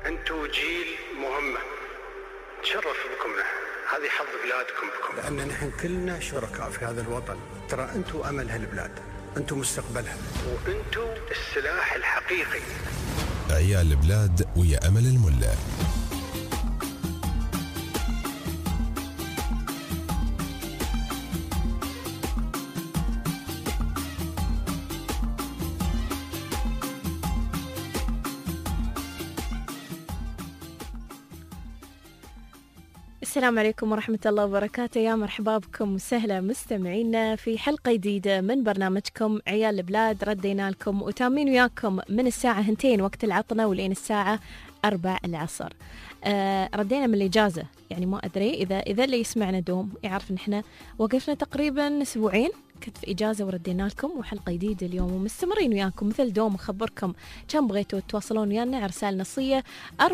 أنتوا جيل مهمة، تشرف بكم نحن، هذه حظ بلادكم بكم، لأن نحن كلنا شركاء في هذا الوطن. ترى أنتوا أمل هالبلاد، أنتوا مستقبلها، وأنتوا السلاح الحقيقي. عيال البلاد ويا أمل الملا. السلام عليكم ورحمة الله وبركاته. يا مرحبا بكم وسهلا مستمعينا في حلقة جديدة من برنامجكم عيال البلاد. ردينا لكم وتامين وياكم من الساعة 2 وقت العطنة ولين الساعة 4 العصر. ردينا من الإجازة، يعني ما أدري إذا اللي يسمعنا دوم يعرف إن إحنا وقفنا تقريبا أسبوعين، كنت في إجازة وردينا لكم وحلقة جديدة اليوم ومستمرين وياكم مثل دوم. أخبركم كم بغيتوا تواصلون ويانا على رسالة نصية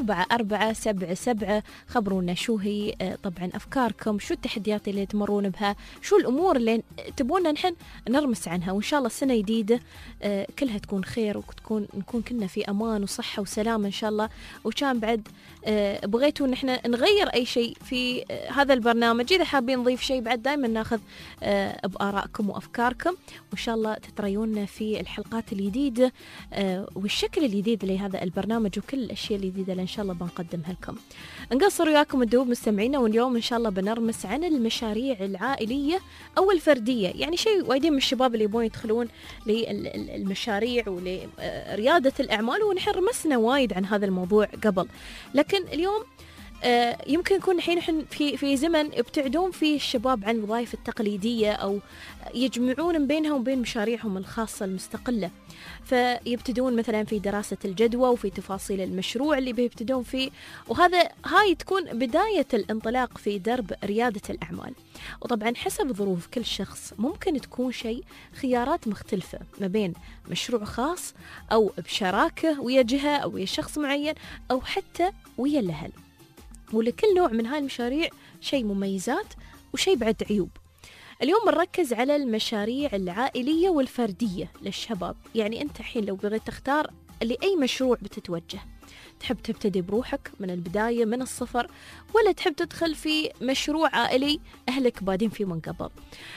4477. خبرونا شو هي طبعا أفكاركم، شو التحديات اللي تمرون بها، شو الأمور اللي تبونا نحن نرمس عنها، وإن شاء الله السنة جديدة كلها تكون خير نكون كلنا في أمان وصحة وسلامة إن شاء الله. وكان بعد بغيتوا نحن نغير أي شيء في هذا البرنامج، إذا حابين نضيف شيء بعد دائما ناخذ بآرائكم وأفكاركم، وإن شاء الله تتريونا في الحلقات الجديدة والشكل الجديد لهذا البرنامج وكل الأشياء الجديدة اللي إن شاء الله بنقدمها لكم. نقصر وياكم الدوب مستمعينا، واليوم إن شاء الله بنرمس عن المشاريع العائلية أو الفردية، يعني شيء وايدين من الشباب اللي يبون يدخلون للمشاريع ولريادة الأعمال، ونحن رمسنا وايد عن هذا الموضوع قبل، لكن اليوم يمكن يكون الحين في زمن يبتعدون فيه الشباب عن الوظائف التقليدية أو يجمعون بينها وبين مشاريعهم الخاصة المستقلة، فيبتدون مثلا في دراسة الجدوى وفي تفاصيل المشروع اللي بيبتدون فيه، هاي تكون بداية الانطلاق في درب ريادة الأعمال. وطبعا حسب ظروف كل شخص ممكن تكون خيارات مختلفة ما بين مشروع خاص أو بشراكة ويا جهة أو ويا شخص معين أو حتى ويا الأهل، ولكل نوع من هاي المشاريع شيء مميزات وشيء بعد عيوب. اليوم نركز على المشاريع العائلية والفردية للشباب. يعني أنت الحين لو بغيت تختار لأي مشروع بتتوجه، تحب تبتدي بروحك من البداية من الصفر، ولا تحب تدخل في مشروع عائلي أهلك بادين فيه من قبل؟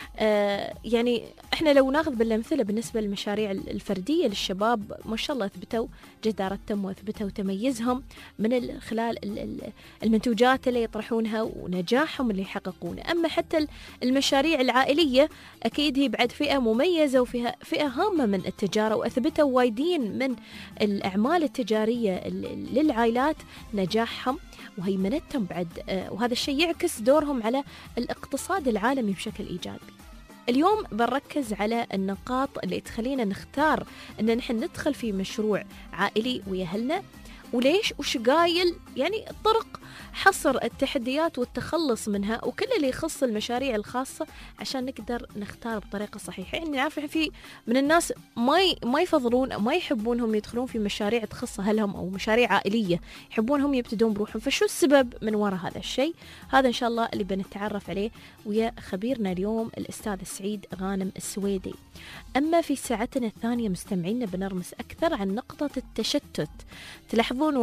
يعني إحنا لو ناخذ بالأمثلة بالنسبة للمشاريع الفردية للشباب، ما شاء الله أثبتوا جدارتهم وأثبتوا تميزهم من خلال المنتوجات اللي يطرحونها ونجاحهم اللي يحققونه. أما حتى المشاريع العائلية أكيد هي بعد فئة مميزة وفيها فئة هامة من التجارة، وأثبتوا وايدين من الأعمال التجارية للعائلات نجاحهم وهيمنتهم بعد، وهذا الشيء يعكس دورهم على الاقتصاد العالمي بشكل إيجابي. اليوم بنركز على النقاط اللي تخلينا نختار أن نحن ندخل في مشروع عائلي ويهلنا، وليش، وش قايل، يعني طرق حصر التحديات والتخلص منها، وكل اللي يخص المشاريع الخاصة عشان نقدر نختار بطريقة صحيحة. يعني نعرف في من الناس ما يفضلون أو ما يحبونهم يدخلون في مشاريع تخص أهلهم أو مشاريع عائلية، يحبونهم يبتدون بروحهم. فشو السبب من وراء هذا الشيء؟ هذا إن شاء الله اللي بنتعرف عليه ويا خبيرنا اليوم الأستاذ سعيد غانم السويدي. أما في ساعتنا الثانية مستمعينا بنرمس أكثر عن نقطة التشتت. تلاحظون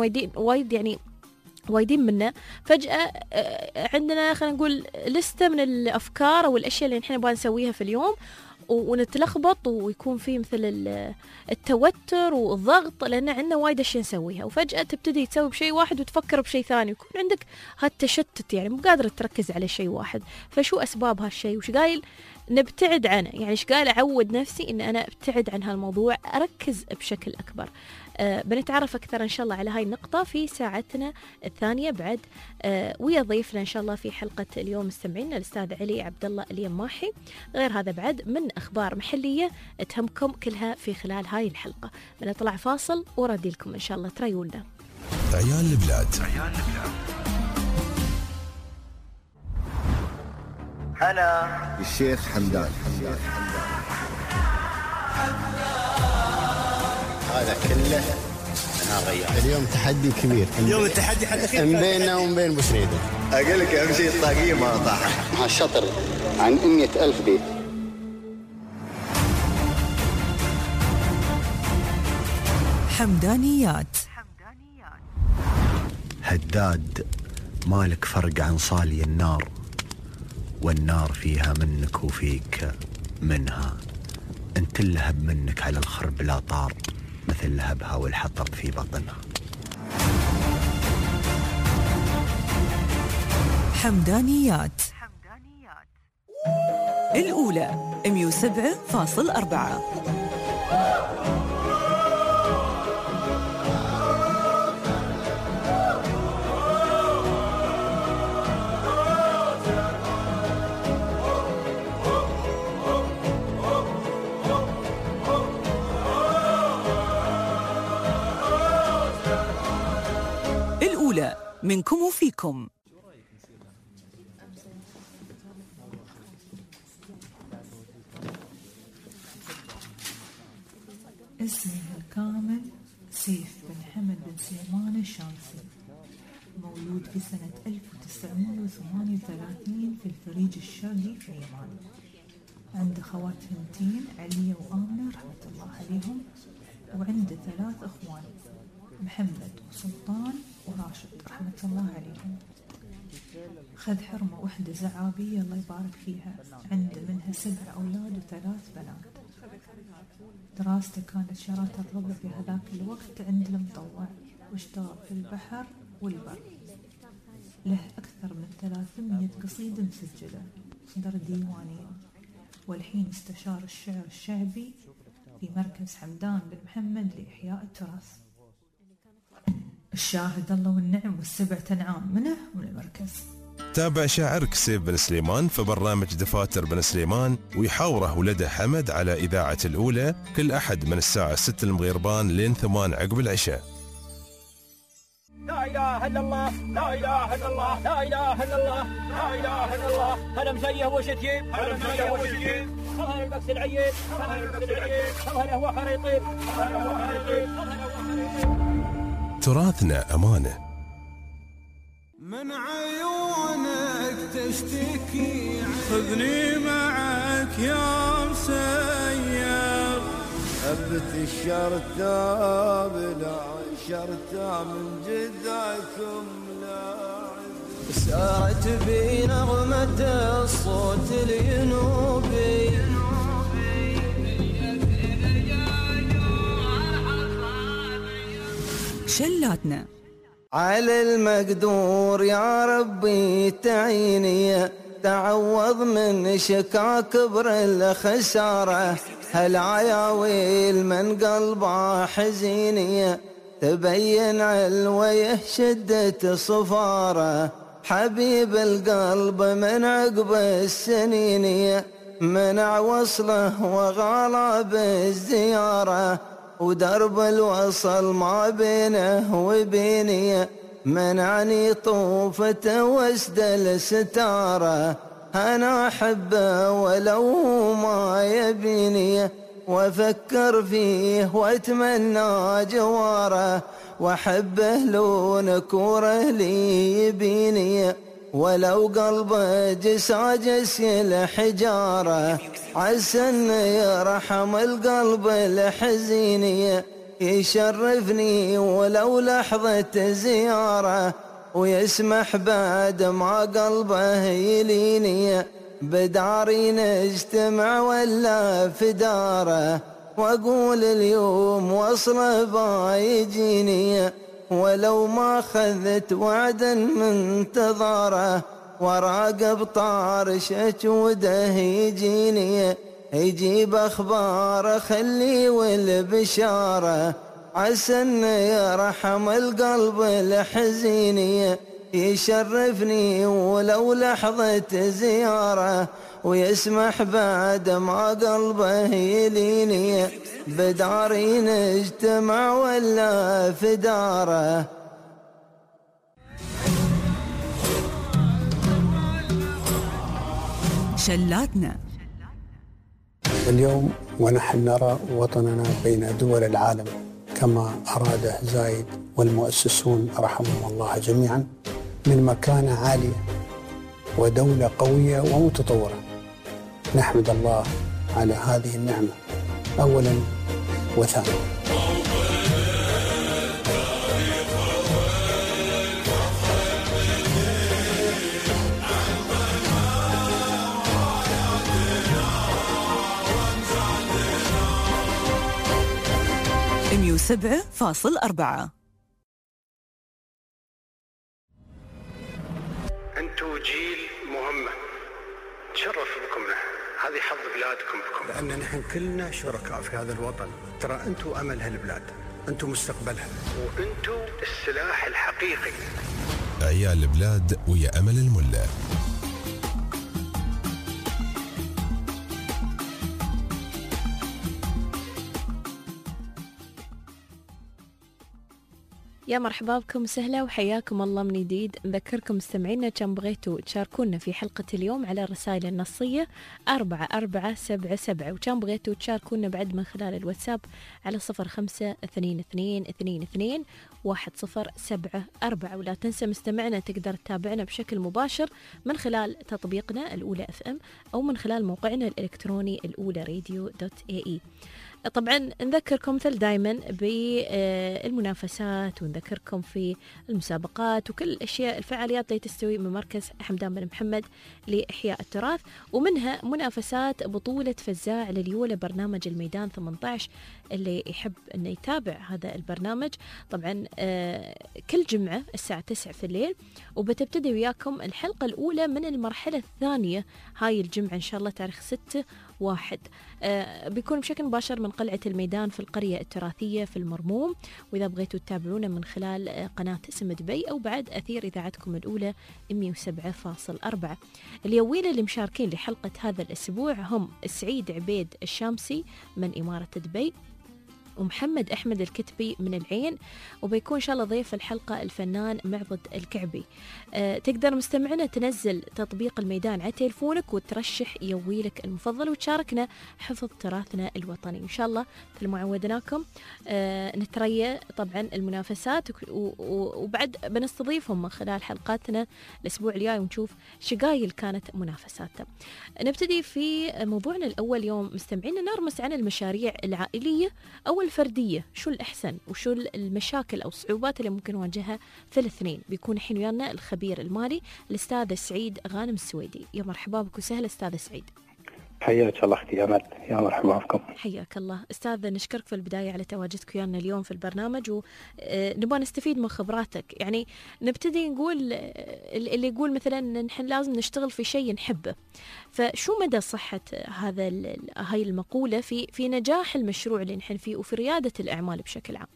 وايدين منا فجأة عندنا خلينا نقول لستة من الأفكار أو الأشياء اللي نحن نبغى نسويها في اليوم، ونتلخبط ويكون في مثل التوتر والضغط لأن عندنا وايد أشياء نسويها، وفجأة تبتدي تسوي بشيء واحد وتفكر بشيء ثاني، ويكون عندك هالتشتت، يعني مو قادرة تركز على شيء واحد. فشو أسباب هالشيء وش قايل نبتعد عنه؟ يعني ايش قايل أعود نفسي إن أنا أبتعد عن هالموضوع، أركز بشكل أكبر. بنتعرف أكثر إن شاء الله على هاي النقطة في ساعتنا الثانية بعد، ويا ضيفنا إن شاء الله في حلقة اليوم مستمعينا الأستاذ علي عبد الله اليماحي. غير هذا بعد من أخبار محلية تهمكم كلها في خلال هاي الحلقة. بنطلع فاصل وردي لكم إن شاء الله تريولنا. عيال البلاد. أنا الشيخ حمدان. هذا كله أنا غير. اليوم تحدي كبير. اليوم التحدي حدك بيننا وبين بوسريدة. أقول لك أهم شيء الطاقية ما طاحت. مع الشطر عن 100,000 بيت. حمدانيات هداد مالك فرق عن صالي النار، والنار فيها منك وفيك منها. انت اللهب منك على الخرب لا طار، مثل لهبها والحطب في بطنها. حمدانيات الأولى 107.4. الأولى منكم وفيكم. اسمه الكامل سيف بن حمد بن سليمان الشامسي، مولود في سنة 1938 في الفريج الشرقي في عمان. عنده خوات ثنتين علية وآمنة رحمة الله عليهم، وعنده 3 أخوان محمد وسلطان وراشد رحمة الله عليهم. خذ حرمة وحدة زعابية الله يبارك فيها، عنده منها 7 أولاد و3 بنات. دراسته كانت شراطة الربع في هذاك الوقت عند المطوع، واشتغل في البحر والبر. له أكثر من 300 قصيدة مسجلة، صدر ديوانية، والحين استشار الشعر الشعبي في مركز حمدان بن محمد لإحياء التراث. الشاهد الله والنعم والسبع تنعام منه من المركز. تابع شاعرك سيف بن سليمان في برنامج دفاتر بن سليمان، ويحاوره ولده حمد على إذاعة الأولى كل أحد من الساعة 6 المغيربان لين 8 عقب العشاء. لا إله إلا الله، لا إله إلا الله، لا إله إلا الله، لا إله إلا الله. هلا مسيه وشتيم، هلا مسيه وشتيم. خلها البكس العيد، خلها البكس العيد، خلها الهوى خريطين، خلها الهوى خريطين. تراثنا أمانة. من عيونك تشتكي، خذني معك يا مسير. أبت الشرطة بلا شرطة من جدعكم لاعب. سارت بي نغمة الصوت الينوبي، شلاتنا. على المقدور يا ربي تعيني، تعوض من شكا كبر الخسارة. هالعياويل من قلبه حزينية، تبين علويه شدة صفارة. حبيب القلب من عقب السنينية، منع وصله وغالى بالزيارة. ودرب الوصل ما بينه وبيني، منعني طوفته وسد الستارة. أنا أحبه ولو ما يبيني، وأفكر فيه وأتمنى جواره. وأحبه لو نكوره لي يبيني، ولو قلبه جساجس الحجارة. عسى أن يرحم القلب الحزيني، يشرفني ولو لحظة زيارة. ويسمح بعد ما قلبه يليني، بداري نجتمع ولا في داره. واقول اليوم وصله بايجيني، ولو ما خذت وعدا منتظاره. وراقب طارشة وده يجيني، يجيب أخبار خلي والبشارة. عسى أن يرحم القلب الحزيني، يشرفني ولو لحظة زيارة. ويسمح بعد ما قلبه يليني، بداري نجتمع ولا في داره. شلاتنا. اليوم ونحن نرى وطننا بين دول العالم كما أراده زايد والمؤسسون رحمهم الله جميعا، من مكانة عالية ودولة قوية ومتطورة. نحمد الله على هذه النعمة أولا وثانيا. 7.4. أنتوا جيل مهمة تشرف بكم له، هذه حظ بلادكم بكم، لأن نحن كلنا شركاء في هذا الوطن. ترى أنتوا أمل هالبلاد، أنتوا مستقبلها، وأنتوا السلاح الحقيقي. عيال البلاد ويا أمل الملا. يا مرحبا بكم سهلا وحياكم الله من جديد. نذكركم مستمعينا كم بغيتوا تشاركونا في حلقة اليوم على الرسائل النصية 4477، وكم بغيتوا تشاركونا بعد من خلال الواتساب على 0522221074. ولا تنسى مستمعنا تقدر تتابعنا بشكل مباشر من خلال تطبيقنا الأولى FM أو من خلال موقعنا الإلكتروني الأولى radio.ae. طبعا نذكركم مثل دائما بالمنافسات، ونذكركم في المسابقات وكل الأشياء الفعاليات اللي تستوي من مركز حمدان بن محمد لإحياء التراث، ومنها منافسات بطولة فزاع لليولة برنامج الميدان 18. اللي يحب أنه يتابع هذا البرنامج طبعا كل جمعة الساعة 9 في الليل، وبتبتدي وياكم الحلقة الأولى من المرحلة الثانية هاي الجمعة إن شاء الله تاريخ 6/1. بيكون بشكل مباشر من قلعة الميدان في القرية التراثية في المرموم. وإذا بغيتوا تتابعونا من خلال قناة اسم دبي أو بعد أثير إذاعتكم الأولى 107.4. اليوين اللي مشاركين لحلقة هذا الأسبوع هم سعيد عبيد الشامسي من إمارة دبي، ومحمد أحمد الكتبي من العين، وبيكون إن شاء الله ضيف الحلقة الفنان معبد الكعبي. تقدر مستمعنا تنزل تطبيق الميدان على تلفونك وترشح يويلك المفضل وتشاركنا حفظ تراثنا الوطني. إن شاء الله مثل ما عودناكم نتريى طبعا المنافسات، وبعد بنستضيفهم من خلال حلقاتنا الأسبوع الجاي ونشوف شقايل كانت منافساتنا. نبتدي في موضوعنا الأول يوم مستمعينا، نرمس عن المشاريع العائلية أو الفردية، شو الأحسن وشو المشاكل أو الصعوبات اللي ممكن نواجهها في الاثنين. بيكون الحين ويانا الخبير المالي الأستاذ سعيد غانم السويدي. يا مرحبا بك وسهلا أستاذ سعيد. حياك الله اختي امل، يا مرحبا بكم. حياك الله أستاذ، نشكرك في البداية على تواجدك ويانا اليوم في البرنامج، ونبغى نستفيد من خبراتك. يعني نبتدي نقول اللي يقول مثلا نحن لازم نشتغل في شيء نحبه، فشو مدى صحة هاي المقولة في نجاح المشروع اللي نحن فيه وفي ريادة الأعمال بشكل عام؟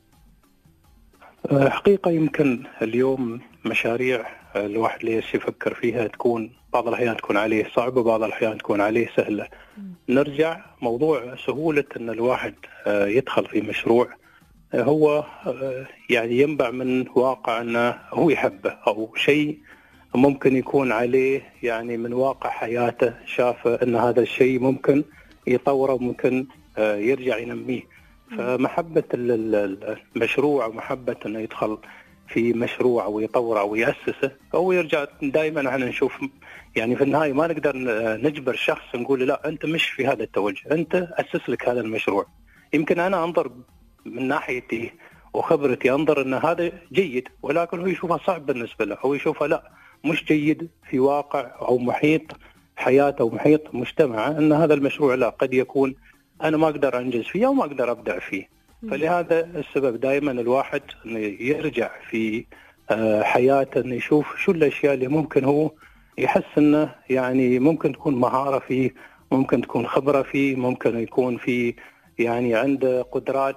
حقيقة يمكن اليوم مشاريع الواحد ليش يفكر فيها تكون بعض الأحيان تكون عليه صعبة، بعض الأحيان تكون عليه سهلة. نرجع موضوع سهولة أن الواحد يدخل في مشروع هو يعني ينبع من واقع أنه هو يحبه أو شيء ممكن يكون عليه يعني من واقع حياته، شاف أن هذا الشيء ممكن يطوره وممكن يرجع ينميه. فمحبة المشروع ومحبة أنه يدخل في مشروع ويطوره ويأسسه أو يرجع. دائما احنا نشوف يعني في النهاية ما نقدر نجبر شخص نقول لا أنت مش في هذا التوجه، أنت أسس لك هذا المشروع. يمكن أنا أنظر من ناحيتي وخبرتي أنظر أن هذا جيد، ولكن هو يشوفها صعب بالنسبة له، أو يشوفها لا مش جيد في واقع أو محيط حياته أو محيط مجتمعه، أن هذا المشروع لا قد يكون أنا ما أقدر أنجز فيه أو ما أقدر أبدع فيه. فلهذا السبب دائما الواحد يرجع في حياته أن يشوف شو الأشياء اللي ممكن هو يحس أنه يعني ممكن تكون مهارة فيه، ممكن تكون خبرة فيه، ممكن يكون في يعني عنده قدرات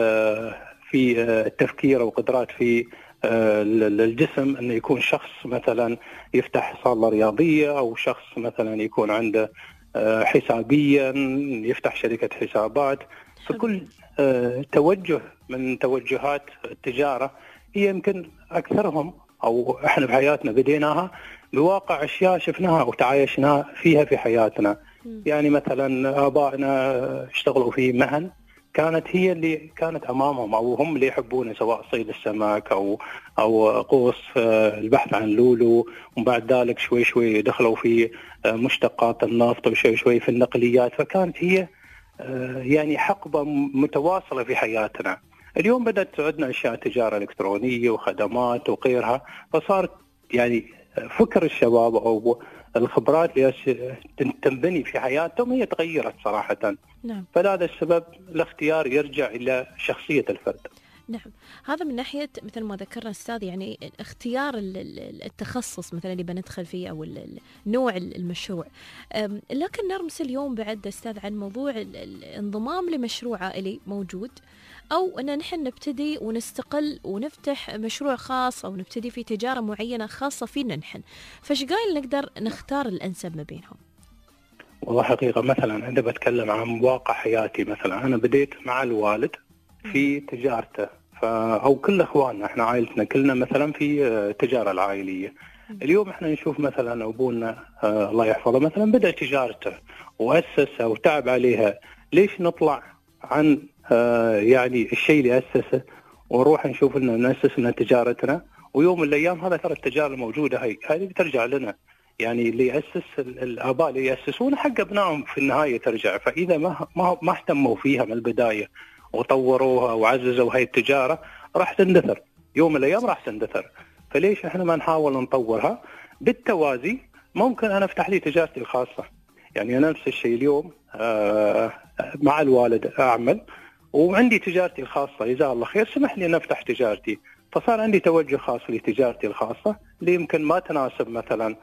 في التفكير أو قدرات في الجسم، أنه يكون شخص مثلا يفتح صالة رياضية، أو شخص مثلا يكون عنده حسابيا يفتح شركة حسابات. فكل توجه من توجهات التجارة هي يمكن أكثرهم أو إحنا بحياتنا بديناها بواقع أشياء شفناها وتعايشنا فيها في حياتنا. يعني مثلا آبائنا اشتغلوا في مهن كانت هي اللي كانت أمامهم، أو هم اللي يحبونه، سواء صيد السمك أو قوس البحث عن لولو، وبعد ذلك شوي شوي دخلوا في مشتقات النفط وشوي شوي في النقليات. فكانت هي يعني حقبة متواصلة في حياتنا. اليوم بدأت عندنا أشياء تجارة إلكترونية وخدمات وغيرها، فصارت يعني فكر الشباب أو الخبرات اللي تنبني في حياتهم هي تغيرت صراحة. نعم. فلهذا السبب الاختيار يرجع إلى شخصية الفرد. نعم، هذا من ناحية مثل ما ذكرنا أستاذ، يعني اختيار التخصص مثلا اللي بندخل فيه أو نوع المشروع. لكن نرمس اليوم بعد أستاذ عن موضوع الانضمام لمشروع عائلي موجود، أو أن نحن نبتدي ونستقل ونفتح مشروع خاص أو نبتدي في تجارة معينة خاصة فينا نحن. فش قايل نقدر نختار الأنسب ما بينهم؟ والله حقيقة مثلا أنا بتكلم عن واقع حياتي. مثلا أنا بديت مع الوالد في تجارته، أو كل أخواننا إحنا عائلتنا كلنا مثلا في التجارة العائلية. اليوم إحنا نشوف مثلا أبونا الله يحفظه مثلا بدأ تجارته وأسسها وتعب عليها، ليش نطلع عن يعني الشيء اللي أسسه ونروح نشوف إنه نأسس لنا تجارتنا؟ ويوم من الأيام هذا ترى التجارة الموجودة هذه بترجع لنا، يعني اللي يأسس الآباء اللي يأسسون حق أبنائهم في النهاية ترجع. فإذا ما اهتموا فيها من البداية وطوروها وعززوا هاي التجارة راح تندثر، يوم من الأيام راح تندثر. فليش إحنا ما نحاول نطورها بالتوازي؟ ممكن أنا أفتح لي تجارتي الخاصة، يعني أنا نفس الشيء اليوم مع الوالد أعمل وعندي تجارتي الخاصة، جزاه الله خير سمح لي أن أفتح تجارتي، فصار عندي توجه خاص لتجارتي الخاصة اللي يمكن ما تناسب مثلا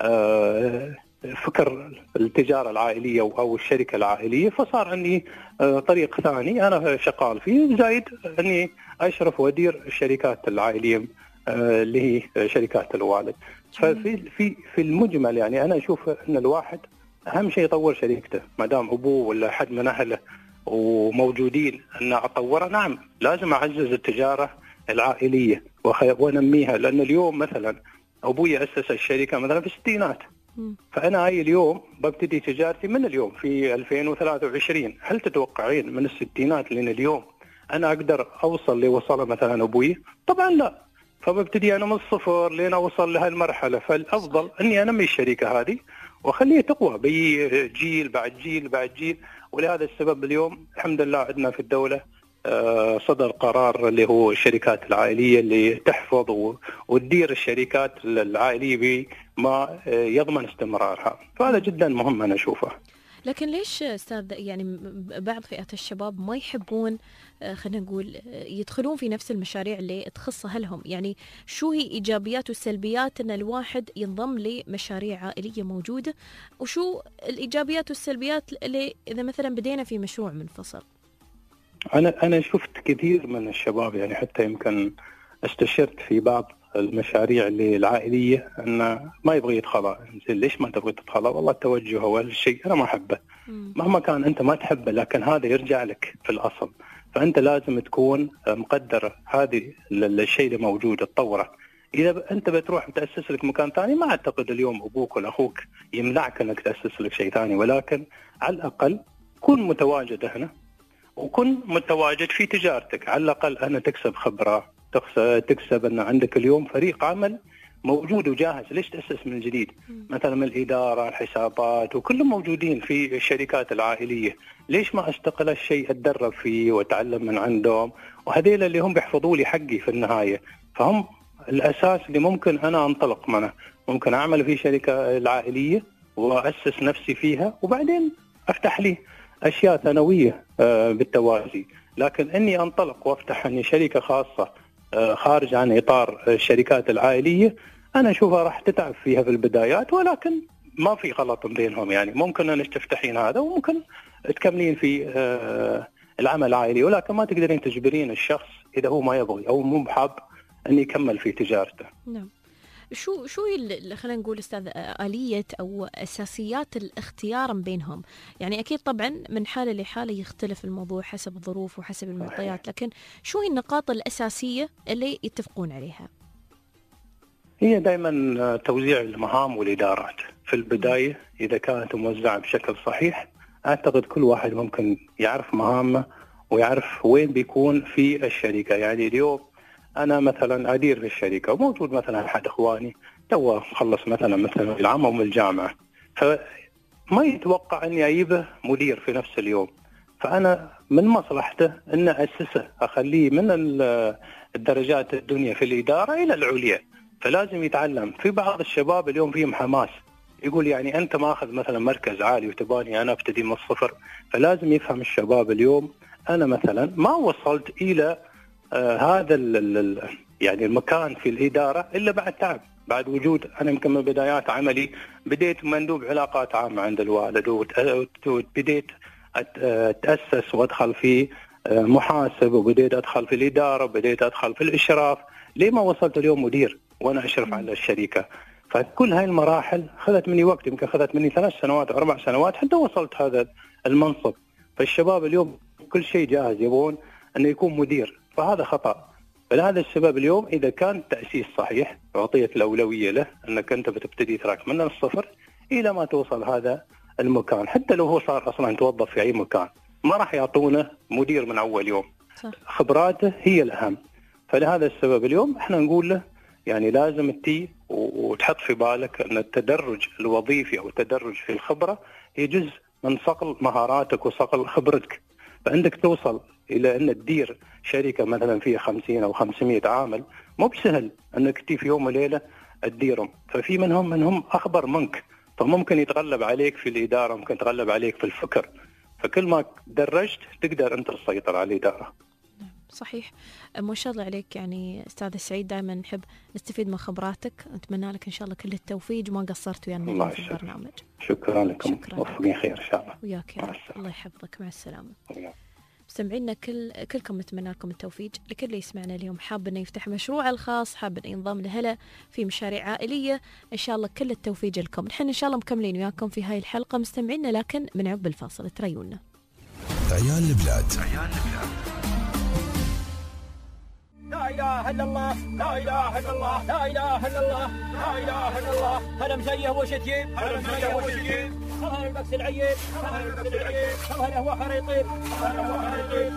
فكر التجارة العائلية أو الشركة العائلية، فصار عندي طريق ثاني أنا شغال فيه، زايد أني أشرف وأدير الشركات العائلية اللي هي شركات الوالد. ففي المجمل يعني أنا أشوف أن الواحد أهم شيء يطور شركته، ما دام أبوه ولا حد من أهله وموجودين أن أطورها. نعم لازم أعزز التجارة العائلية ونميها، لأن اليوم مثلا أبوي أسس الشركة مثلا في الستينات، فأنا هاي اليوم ببتدي تجارتي من اليوم في 2023. هل تتوقعين من الستينات لين اليوم أنا أقدر أوصل اللي وصله مثلا أبوي؟ طبعا لا. فببتدي أنا من الصفر لين أوصل لهالمرحلة. فالأفضل أني أنمي الشركة هذه وخليها تقوى بجيل بعد جيل بعد جيل. ولهذا السبب اليوم الحمد لله عندنا في الدولة صدر قرار اللي هو الشركات العائلية اللي تحفظ وتدير الشركات العائلية بما يضمن استمرارها، فهذا جدا مهم أنا أشوفه. لكن ليش أستاذ يعني بعض فئات الشباب ما يحبون خلينا نقول يدخلون في نفس المشاريع اللي تخصها لهم؟ يعني شو هي إيجابيات والسلبيات أن الواحد ينضم لمشاريع عائلية موجودة، وشو الإيجابيات والسلبيات اللي إذا مثلا بدينا في مشروع منفصل؟ أنا شفت كثير من الشباب، يعني حتى يمكن استشرت في بعض المشاريع اللي العائلية أن ما يبغى يدخلها. ليش ما تبغى تدخلها؟ والله التوجه هو الشيء أنا ما أحبه. مهما كان أنت ما تحبه، لكن هذا يرجع لك في الأصل، فأنت لازم تكون مقدر هذه الشيء اللي موجود تطوره. إذا أنت بتروح تأسس لك مكان ثاني، ما أعتقد اليوم أبوك ولا أخوك يمنعك أنك تأسس لك شيء ثاني، ولكن على الأقل كن متواجد هنا وكن متواجد في تجارتك. على الأقل أنا تكسب خبرة، تكسب أن عندك اليوم فريق عمل موجود وجاهز. ليش تأسس من الجديد؟ مثلا من الإدارة، الحسابات، وكلهم موجودين في الشركات العائلية. ليش ما أستقل الشيء أتدرب فيه وأتعلم من عندهم؟ وهذيل اللي هم بيحفظوا لي حقي في النهاية، فهم الأساس اللي ممكن أنا أنطلق منه. ممكن أعمل في شركة العائلية وأسس نفسي فيها، وبعدين أفتح لي أشياء ثانوية بالتوازي. لكن أني أنطلق وأفتح أني شركة خاصة خارج عن إطار الشركات العائلية، أنا أشوفها راح تتعب فيها في البدايات، ولكن ما في غلط بينهم. يعني ممكن أنك تفتحين هذا وممكن تكملين في العمل العائلي، ولكن ما تقدرين تجبرين الشخص إذا هو ما يبغي أو مو بحاب أن يكمل في تجارته. نعم. شو خلينا نقول أستاذ آلية أو أساسيات الاختيار بينهم؟ يعني أكيد طبعا من حالة لحالة يختلف الموضوع حسب الظروف وحسب المعطيات، لكن شو هي النقاط الأساسية اللي يتفقون عليها؟ هي دائما توزيع المهام والإدارات في البداية. إذا كانت موزعة بشكل صحيح، أعتقد كل واحد ممكن يعرف مهامه ويعرف وين بيكون في الشركة. يعني اليوم أنا مثلا أدير في الشركة وموجود مثلا أحد إخواني تو خلص مثلا العام أو من الجامعة، فما يتوقع أني أجيبه مدير في نفس اليوم. فأنا من مصلحته أن أسسه، أخليه من الدرجات الدنيا في الإدارة إلى العليا. فلازم يتعلم. في بعض الشباب اليوم فيهم حماس، يقول يعني أنت ما أخذ مثلا مركز عالي وتباني أنا أبتدي من الصفر. فلازم يفهم الشباب اليوم أنا مثلا ما وصلت إلى هذا يعني المكان في الإدارة إلا بعد تعب، بعد وجود. أنا يمكن من بدايات عملي بديت مندوب علاقات عامة عند الوالد، وبديت أتأسس وأدخل في محاسب، وبديت أدخل في الإدارة، وبديت أدخل في الإشراف، ليه ما وصلت اليوم مدير وأنا أشرف على الشركة. فكل هاي المراحل خذت مني وقت، يمكن خذت مني 3 سنوات أو 4 سنوات حتى وصلت هذا المنصب. فالشباب اليوم كل شيء جاهز، يبغون أنه يكون مدير، فهذا خطأ. فلهذا السبب اليوم إذا كان التأسيس صحيح وعطيت الأولوية له، أنك أنت بتبتدي تراك من الصفر إلى ما توصل هذا المكان، حتى لو هو صار أصلا توظف في أي مكان ما راح يعطونه مدير من أول يوم. صح. خبراته هي الأهم. فلهذا السبب اليوم احنا نقول له يعني لازم وتحط في بالك أن التدرج الوظيفي أو التدرج في الخبرة هي جزء من صقل مهاراتك وصقل خبرتك. فعندك توصل إلى أن تدير شركة مثلا فيها 50 أو 500 عامل، مو بسهل أنك في يوم وليلة تديرهم. ففي منهم أخبر منك، فممكن يتغلب عليك في الإدارة، ممكن يتغلب عليك في الفكر. فكل ما درجت تقدر أنت تسيطر على الإدارة. صحيح. ما شاء الله عليك يعني أستاذ سعيد، دائما نحب نستفيد من خبراتك. أتمنى لك إن شاء الله كل التوفيق وما قصرت ويانا في البرنامج. شكرا لكم، موفقين خير إن شاء الله. وياك يا رب. الله يحفظك، مع السلامة. مستمعينا كلكم نتمنى لكم التوفيق. لكل اللي يسمعنا اليوم حاب انه يفتح مشروعه الخاص، حاب انه ينضم لهلا في مشاريع عائليه، ان شاء الله كل التوفيق لكم. نحن ان شاء الله مكملين وياكم في هاي الحلقه مستمعينا، لكن من عقب الفاصل تريونا. عيال البلاد. لا إله إلا الله، لا إله إلا الله، لا إله إلا الله، لا إله إلا الله. هلا مزيه وشتيم، هلا مزيه وشتيم. هلا البكس العيب، هلا البكس العيب. هلا هو حريطين، هلا هو حريطين.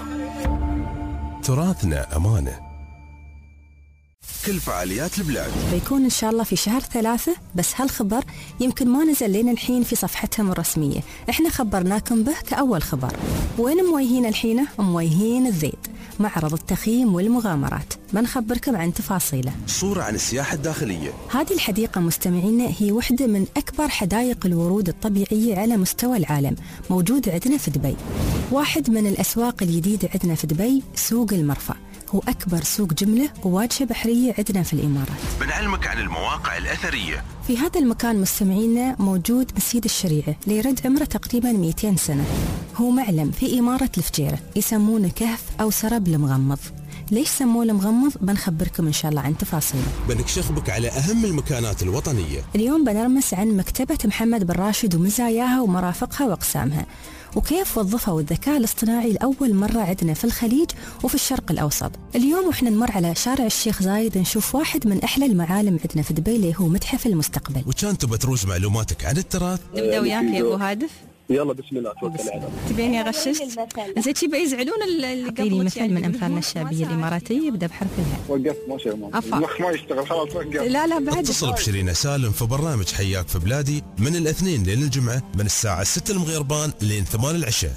تراثنا أمانة. كل فعاليات البلاد بيكون إن شاء الله في شهر 3، بس هالخبر يمكن ما نزل لنا الحين في صفحتهم الرسمية. إحنا خبرناكم به كأول خبر. وين مويهين الحين؟ مويهين الزيت، معرض التخييم والمغامرات. بنخبركم عن تفاصيله. صورة عن السياحة الداخلية. هذه الحديقة مستمعينا هي واحدة من أكبر حدائق الورود الطبيعية على مستوى العالم، موجودة عندنا في دبي. واحد من الأسواق الجديدة عندنا في دبي سوق المرفأ، هو أكبر سوق جملة وواجهة بحرية عندنا في الإمارات. بنعلمك عن المواقع الأثرية. في هذا المكان مستمعينا موجود مسجد الشريعة ليرد عمره تقريبا 200 سنة. هو معلم في إمارة الفجيرة، يسمونه كهف أو سرب المغمض. ليش سموه المغمض؟ بنخبركم إن شاء الله عن تفاصيله. بنكشف بك على أهم المكانات الوطنية. اليوم بنرمس عن مكتبة محمد بن راشد ومزاياها ومرافقها وأقسامها، وكيف وظفوا الذكاء الاصطناعي لأول مرة عندنا في الخليج وفي الشرق الأوسط. اليوم وإحنا نمر على شارع الشيخ زايد نشوف واحد من أحلى المعالم عندنا في دبي اللي هو متحف المستقبل. وكان تبى تروج معلوماتك عن التراث. نبدأ وياك يا أبو هادف. يلا بسم الله توكل على الله. تبيني أغشش؟ زين شي بيزعلون اللي قبل مثل من أمثالنا الشعبية الإماراتية يبدأ بحرف الهاء. وقفت ما شاء الله. المخ ما يشتغل خلاص وقف. لا بعد. اتصل بشيرين سالم في برنامج حياك في بلادي من الاثنين لين الجمعة من الساعة 6 المغيربان لين 8 العشاء.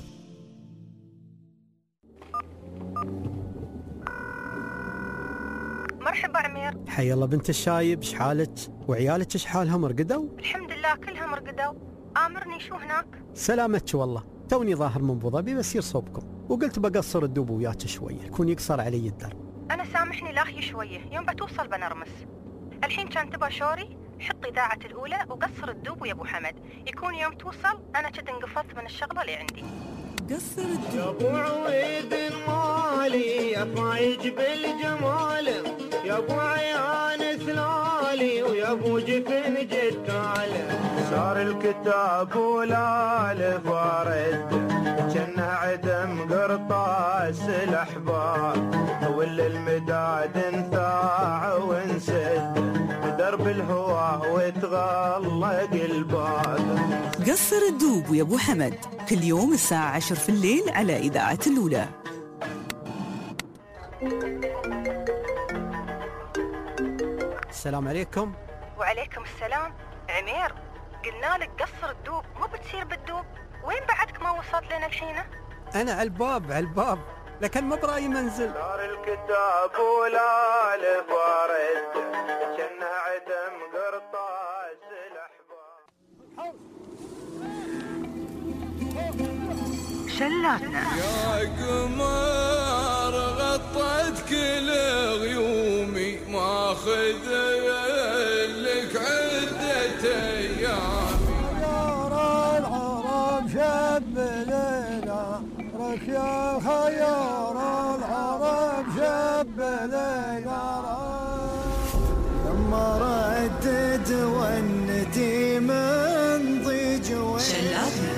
مرحبا عمير. حي الله بنت الشايب، شحالك وعيالك شحالهم رقدوا؟ الحمد لله كلهم رقدوا. آمرني شو هناك؟ سلامتك والله، توني ظاهر من ابو ظبي بسير صوبكم وقلت بقصر الدوب وياك شويه، يكون يقصر علي الدرب. انا سامحني لاخي شويه، يوم بتوصل بنرمس. الحين كان تبى شوري، حط اذاعه الاولى وقصر الدوب ويا ابو حمد، يكون يوم توصل انا كد انقفلت من الشغله اللي عندي. قصر الدوب يا ابو عويد المالي يا فايج بالجمال، يا ابو عيان ثلالي ويا ابو جفن جدال. صار الكتاب ولا الفارد جنة عدم قرطاس الاحباب، ولا المداد انثاع وانسد درب الهوى وتغلق الباب. قصر الدوب ويا ابو حمد كل يوم الساعة 10 في الليل على إذاعة الأولى. السلام عليكم. وعليكم السلام. عمير قلنا لك قصر الدوب، مو بتصير بالدوب. وين بعدك ما وصلت لنا الحين؟ انا على الباب لكن ما براي منزل. صار الكتاب ولا الفارد جنة عدم قرطاس الاحباب. شلاتنا يا قمر غطى واخذ لك عدة ايام. خيار العرب شب ليلى رك يا خيار العرب شب ليلى لما ردد ونتي من ضيج شلاتنا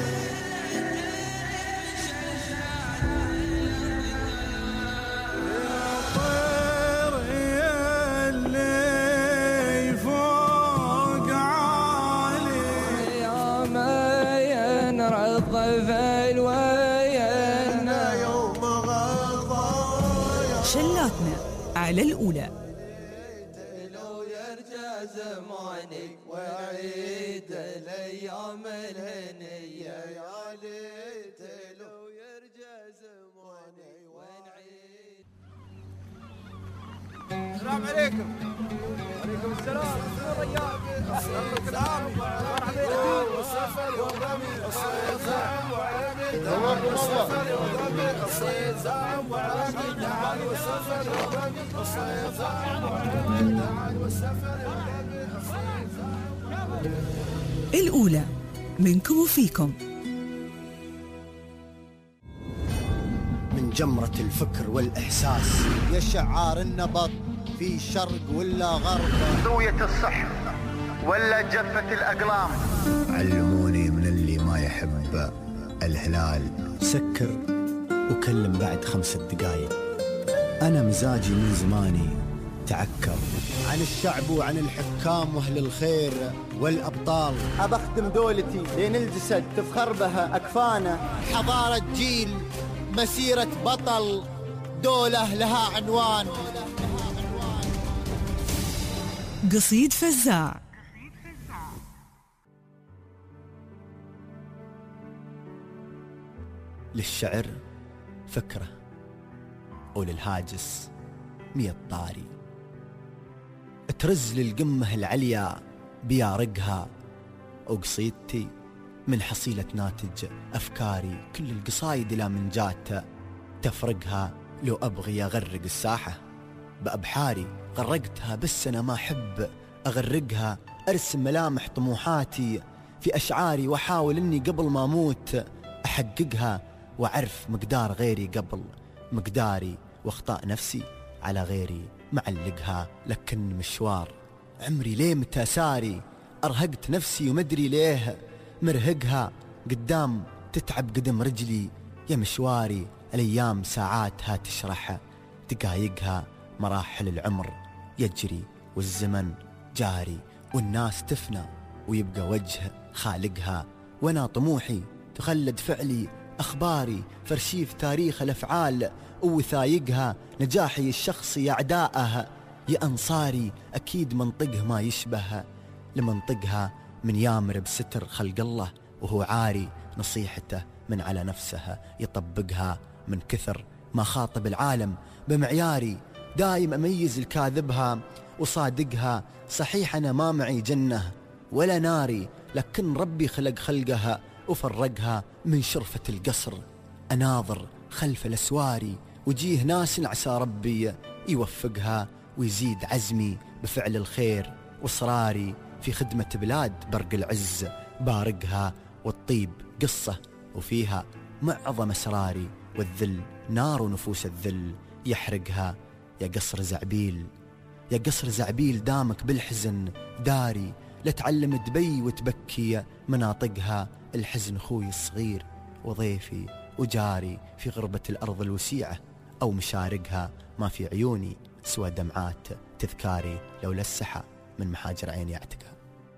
شلاتنا على الأولى. لو يرجع زمانك وعيد الأيام الهنية يا ليت لو يرجع زمانك ونعيد. السلام عليكم. وعليكم السلام. رياض والسفر والرمي الصيد زعم وعربي تعال والسفر والرمي الصيد زعم وعربي تعال والسفر والرمي الصيد زعم وعربي تعال والسفر والرمي الصيد زعم. الأولى منكم وفيكم. من جمرة الفكر والإحساس يا شعار النبض في شرق ولا غرب، سوية الصحف ولا جفة الأقلام. علموني من اللي ما يحب الهلال سكر وكلم بعد 5 دقايق. أنا مزاجي من زماني تعكر عن الشعب وعن الحكام وأهل الخير والأبطال. أبخدم دولتي لين الجسد تفخر بها أكفانه. حضارة جيل مسيرة بطل دولة لها عنوان. قصيد فزاع. للشعر فكرة وللهاجس 100 طاري، ترز للقمة العليا بيارقها. وقصيدتي من حصيلة ناتج أفكاري، كل القصايد لا من جات تفرقها. لو أبغي أغرق الساحة بأبحاري غرقتها، بس أنا ما أحب أغرقها. أرسم ملامح طموحاتي في أشعاري وأحاول أني قبل ما أموت أحققها، وأعرف مقدار غيري قبل مقداري، وأخطاء نفسي على غيري معلقها. لكن مشوار عمري ليه متى ساري، أرهقت نفسي ومدري ليه مرهقها. قدام تتعب قدم رجلي يا مشواري، الأيام ساعاتها تشرح دقايقها. مراحل العمر يجري والزمن جاري، والناس تفنى ويبقى وجه خالقها. وانا طموحي تخلد فعلي أخباري، فرشيف تاريخ الأفعال ووثايقها. نجاحي الشخصي أعداءه يا أنصاري، أكيد منطقه ما يشبه لمنطقها. من يامر بستر خلق الله وهو عاري، نصيحته من على نفسه يطبقها. من كثر ما خاطب العالم بمعياري، دايم أميز الكاذبها وصادقها. صحيح أنا ما معي جنة ولا ناري، لكن ربي خلق خلقها وفرقها. من شرفة القصر أناظر خلف الأسواري، وجيه ناس عسى ربي يوفقها، ويزيد عزمي بفعل الخير وإصراري. في خدمة بلاد برق العز بارقها، والطيب قصة وفيها معظم أسراري، والذل نار نفوس الذل يحرقها. يا قصر زعبيل يا قصر زعبيل دامك بالحزن داري، لا تعلم دبي وتبكي مناطقها. الحزن خوي الصغير وضيفي وجاري، في غربة الأرض الوسيعة أو مشارقها. ما في عيوني سوى دمعات تذكاري، لولا السحى من محاجر عيني أعتقها.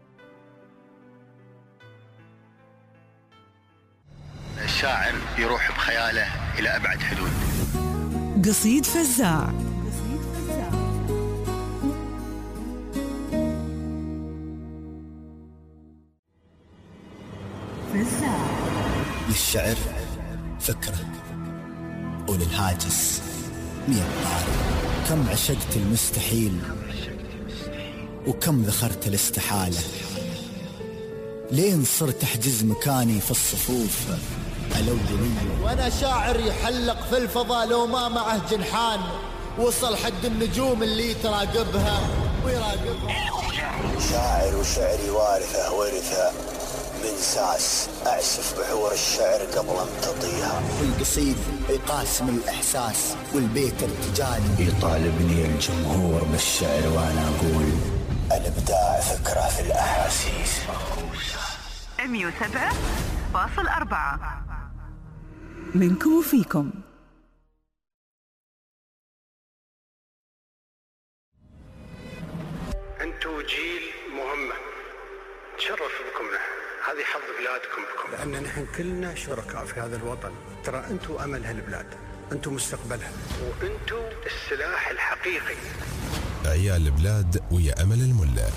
الشاعر يروح بخياله إلى أبعد حدود. قصيد فزاع. للشعر فكرة وللهاجس 100 طاري. كم عشقت المستحيل وكم ذخرت الاستحالة، لين صرت أحجز مكاني في الصفوف الأولية. وأنا شاعر يحلق في الفضاء لو ما معه جنحان، وصل حد النجوم اللي تراقبها. ويراقب. شاعر وشعري وارثه ورثه من ساس، أعسف بحور الشعر قبل أن تطيها. والقصيد يقاسم الإحساس والبيت ارتجالي يطالبني الجمهور بالشعر وأنا أقول الإبداع فكرة في الأحاسيس. 107.4 منكم وفيكم. أنتوا جيل مهمة، تشرف بكم نحن، هذه حظ بلادكم بكم، لأن نحن كلنا شركاء في هذا الوطن. ترى أنتوا أمل هالبلاد، أنتوا مستقبلها، وأنتوا السلاح الحقيقي. عيال البلاد ويا أمل الملا.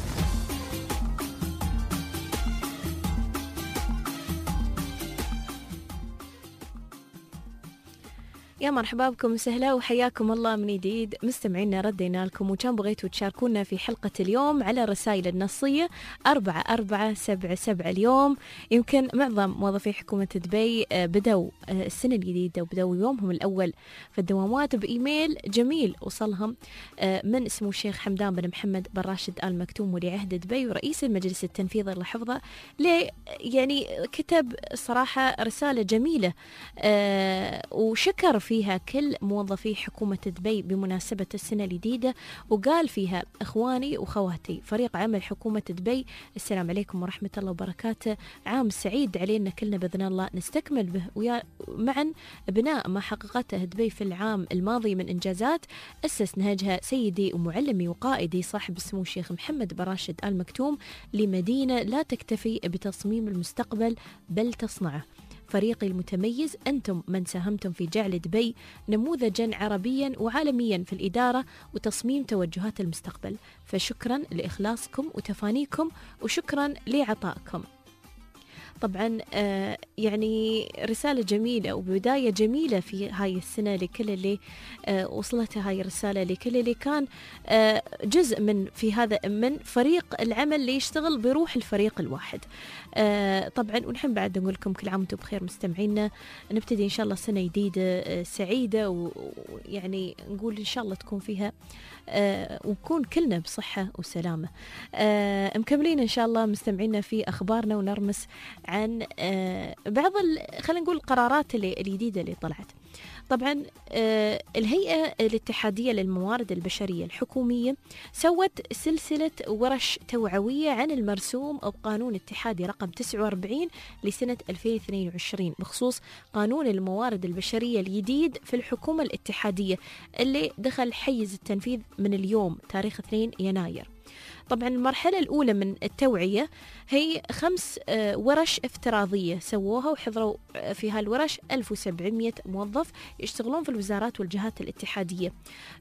يا مرحبا بكم وسهلا وحياكم الله من جديد. مستمعينا ردينا لكم وكان بغيتوا تشاركونا في حلقة اليوم على الرسائل النصية 4477. اليوم يمكن معظم موظفي حكومة دبي بدوا السنة الجديدة وبدوا يومهم الأول في الدوامات بإيميل جميل وصلهم من سمو الشيخ حمدان بن محمد بن راشد آل مكتوم ولي عهد دبي ورئيس المجلس التنفيذي الله يحفظه. يعني كتب صراحة رسالة جميلة وشكر فيها كل موظفي حكومة دبي بمناسبة السنة الجديدة، وقال فيها: أخواني وخواتي فريق عمل حكومة دبي، السلام عليكم ورحمة الله وبركاته. عام سعيد علينا كلنا بإذن الله، نستكمل به معا بناء ما حققته دبي في العام الماضي من إنجازات أسس نهجها سيدي ومعلمي وقائدي صاحب السمو الشيخ محمد بن راشد آل مكتوم لمدينة لا تكتفي بتصميم المستقبل بل تصنعه. فريقي المتميز، أنتم من ساهمتم في جعل دبي نموذجا عربيا وعالميا في الإدارة وتصميم توجهات المستقبل، فشكرا لإخلاصكم وتفانيكم وشكرا لعطائكم. طبعا يعني رسالة جميلة وبداية جميلة في هاي السنة لكل اللي وصلتها هاي الرسالة، لكل اللي كان جزء في هذا من فريق العمل اللي يشتغل بروح الفريق الواحد. طبعا ونحن بعد نقول لكم كل عام وانتم بخير مستمعينا. نبتدي إن شاء الله سنة جديدة سعيدة، ويعني نقول إن شاء الله تكون فيها ونكون كلنا بصحة وسلامة. مكملين إن شاء الله مستمعينا في أخبارنا ونرمس عن بعض خلينا نقول القرارات الجديدة اللي طلعت. طبعا الهيئة الاتحادية للموارد البشرية الحكومية سوت سلسلة ورش توعوية عن المرسوم بقانون اتحادي رقم 49 لسنة 2022 بخصوص قانون الموارد البشرية الجديد في الحكومة الاتحادية اللي دخل حيز التنفيذ من اليوم تاريخ 2 يناير. طبعا المرحلة الأولى من التوعية هي 5 ورش افتراضية سووها وحضروا في هالورش 1700 موظف يشتغلون في الوزارات والجهات الاتحادية،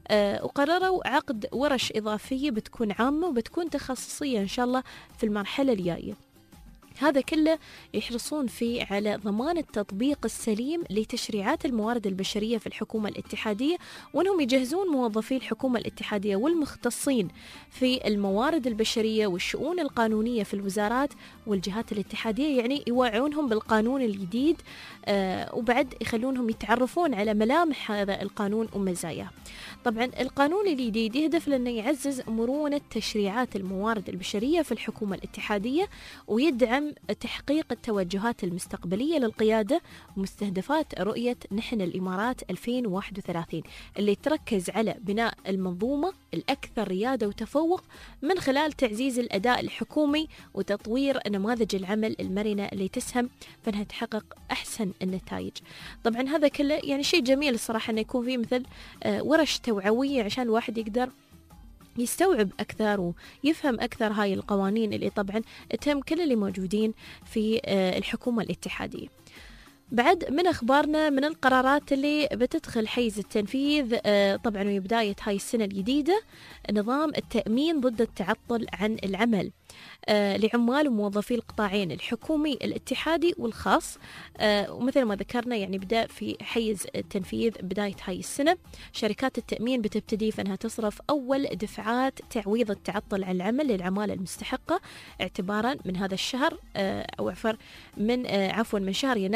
وقرروا عقد ورش إضافية بتكون عامة وبتكون تخصصية إن شاء الله في المرحلة الجاية. هذا كله يحرصون فيه على ضمان التطبيق السليم لتشريعات الموارد البشرية في الحكومة الاتحادية، وأنهم يجهزون موظفي الحكومة الاتحادية والمختصين في الموارد البشرية والشؤون القانونية في الوزارات والجهات الاتحادية، يعني يوعونهم بالقانون الجديد وبعد يخلونهم يتعرفون على ملامح هذا القانون ومزاياه. طبعا القانون الجديد يهدف لأنه يعزز مرونة تشريعات الموارد البشرية في الحكومة الاتحادية ويدعم تحقيق التوجهات المستقبلية للقيادة ومستهدفات رؤية نحن الإمارات 2031 اللي تركز على بناء المنظومة الأكثر ريادة وتفوق من خلال تعزيز الأداء الحكومي وتطوير نماذج العمل المرنة اللي تسهم في أنها تحقق أحسن النتائج. طبعا هذا كله يعني شيء جميل الصراحة أنه يكون فيه مثل ورش توعوية عشان الواحد يقدر يستوعب أكثر ويفهم أكثر هاي القوانين اللي طبعا تهم كل اللي موجودين في الحكومة الاتحادية. بعد من أخبارنا من القرارات اللي بتدخل حيز التنفيذ طبعا وبداية هاي السنة الجديدة نظام التأمين ضد التعطل عن العمل لعمال وموظفي القطاعين الحكومي الاتحادي والخاص، ومثل ما ذكرنا يعني بدأ في حيز التنفيذ بداية هاي السنة. شركات التأمين بتبتدي فإنها تصرف أول دفعات تعويض التعطل عن العمل للعمالة المستحقة اعتبارا من هذا الشهر من شهر يناير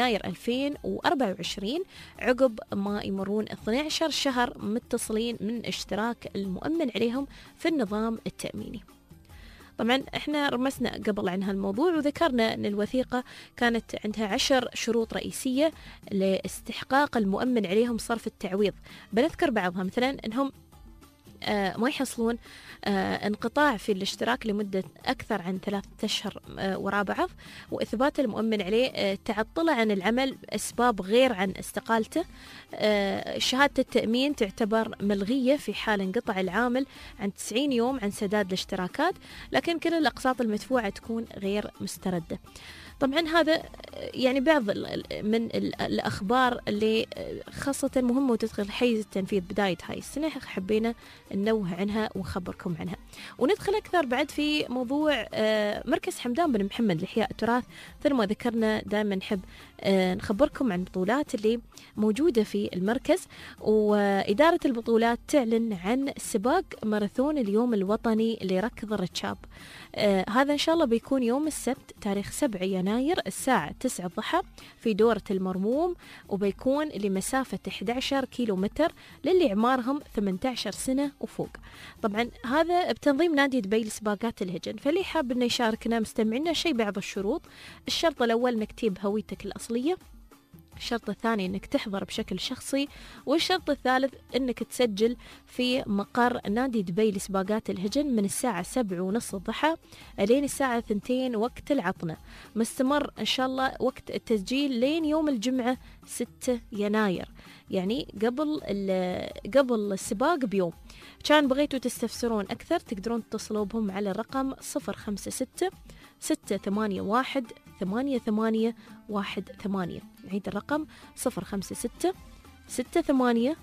2024 عقب ما يمرون 12 شهر متصلين من اشتراك المؤمن عليهم في النظام التأميني. طبعا احنا رمسنا قبل عن هالموضوع وذكرنا ان الوثيقة كانت عندها 10 شروط رئيسية لاستحقاق المؤمن عليهم صرف التعويض. بنذكر بعضها، مثلا انهم ما يحصلون انقطاع في الاشتراك لمدة أكثر عن 3 أشهر وراء بعض، وإثبات المؤمن عليه تعطله عن العمل أسباب غير عن استقالته. شهادة التأمين تعتبر ملغية في حال انقطع العامل عن 90 يوم عن سداد الاشتراكات، لكن كل الأقساط المدفوعة تكون غير مستردة. طبعا هذا يعني بعض من الأخبار اللي خاصة مهمة وتدخل حيز التنفيذ بداية هاي السنة، حبينا ننوه عنها ونخبركم عنها. وندخل أكثر بعد في موضوع مركز حمدان بن محمد لإحياء التراث. مثل ما ذكرنا دائما نحب نخبركم عن البطولات اللي موجودة في المركز، وإدارة البطولات تعلن عن سباق ماراثون اليوم الوطني لركض الركاب. هذا إن شاء الله بيكون يوم السبت تاريخ 7 يناير الساعة 9 الضحى في دورة المرموم، وبيكون لمسافة 11 كيلومتر للي عمارهم 18 سنة وفوق. طبعا هذا بتنظيم نادي دبي لسباقات الهجن، فاللي حاب انه يشاركنا مستمعينا شيء بعض الشروط. الشرط الأول انك تجيب هويتك الأصلية، الشرط الثاني انك تحضر بشكل شخصي، والشرط الثالث انك تسجل في مقر نادي دبي لسباقات الهجن من الساعة 7:30 الضحى لين الساعة 2 وقت العطنة. مستمر ان شاء الله وقت التسجيل لين يوم الجمعة 6 يناير، يعني قبل السباق بيوم. كان بغيتوا تستفسرون أكثر تقدرون تتصلوا بهم على الرقم 056 681 8818. نعيد الرقم 056 681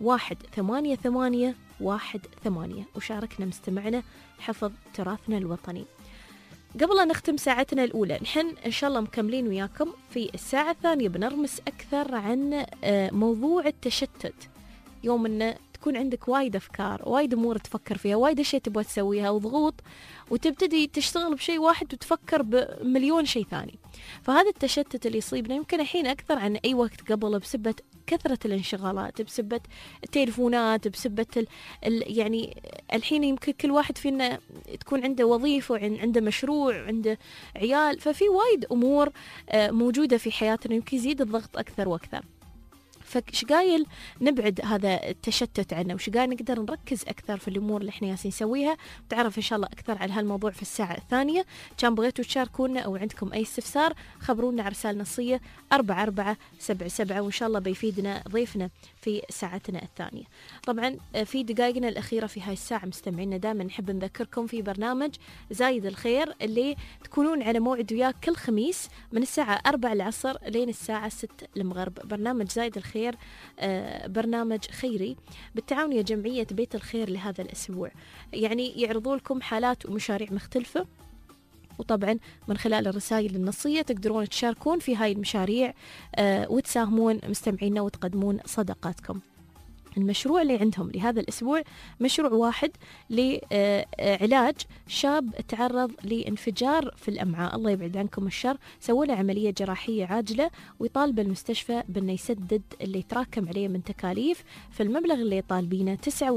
8818. وشاركنا مستمعنا حفظ تراثنا الوطني. قبل أن نختم ساعتنا الأولى، نحن إن شاء الله مكملين وياكم في الساعة الثانية بنرمس أكثر عن موضوع التشتت. يوم أن تكون عندك وايد أفكار، وايد أمور تفكر فيها، وايد أشياء تبغى تسويها وضغوط، وتبتدي تشتغل بشيء واحد وتفكر بمليون شيء ثاني. فهذا التشتت اللي يصيبنا يمكن الحين أكثر عن أي وقت قبل بسبة كثرة الانشغالات، بسبة التليفونات، بسبة يعني الحين يمكن كل واحد فينا تكون عنده وظيفة وعنده مشروع وعنده عيال، ففي وايد أمور موجودة في حياتنا يمكن يزيد الضغط أكثر وأكثر. فشقايل نبعد هذا التشتت عنه، وشقايل نقدر نركز أكثر في الأمور اللي احنا ياسين نسويها. بتعرف إن شاء الله أكثر على هالموضوع في الساعة الثانية. كان بغيتوا تشاركونا أو عندكم أي استفسار خبرونا على رسالة نصية 4477، وإن شاء الله بيفيدنا ضيفنا في ساعتنا الثانية. طبعا في دقائقنا الأخيرة في هاي الساعة مستمعينا دائما نحب نذكركم في برنامج زايد الخير اللي تكونون على موعد وياك كل خميس من الساعة 4 العصر لين الساعة 6 المغرب. برنامج زايد الخير برنامج خيري بالتعاون يا جمعية بيت الخير لهذا الأسبوع، يعني يعرضوا لكم حالات ومشاريع مختلفة، وطبعا من خلال الرسائل النصية تقدرون تشاركون في هاي المشاريع وتساهمون مستمعينا وتقدمون صدقاتكم. المشروع اللي عندهم لهذا الأسبوع مشروع واحد لعلاج شاب تعرض لانفجار في الأمعاء، الله يبعد عنكم الشر. سووا له عملية جراحية عاجلة، ويطالب المستشفى بأنه يسدد اللي يتراكم عليه من تكاليف في المبلغ اللي طالبينه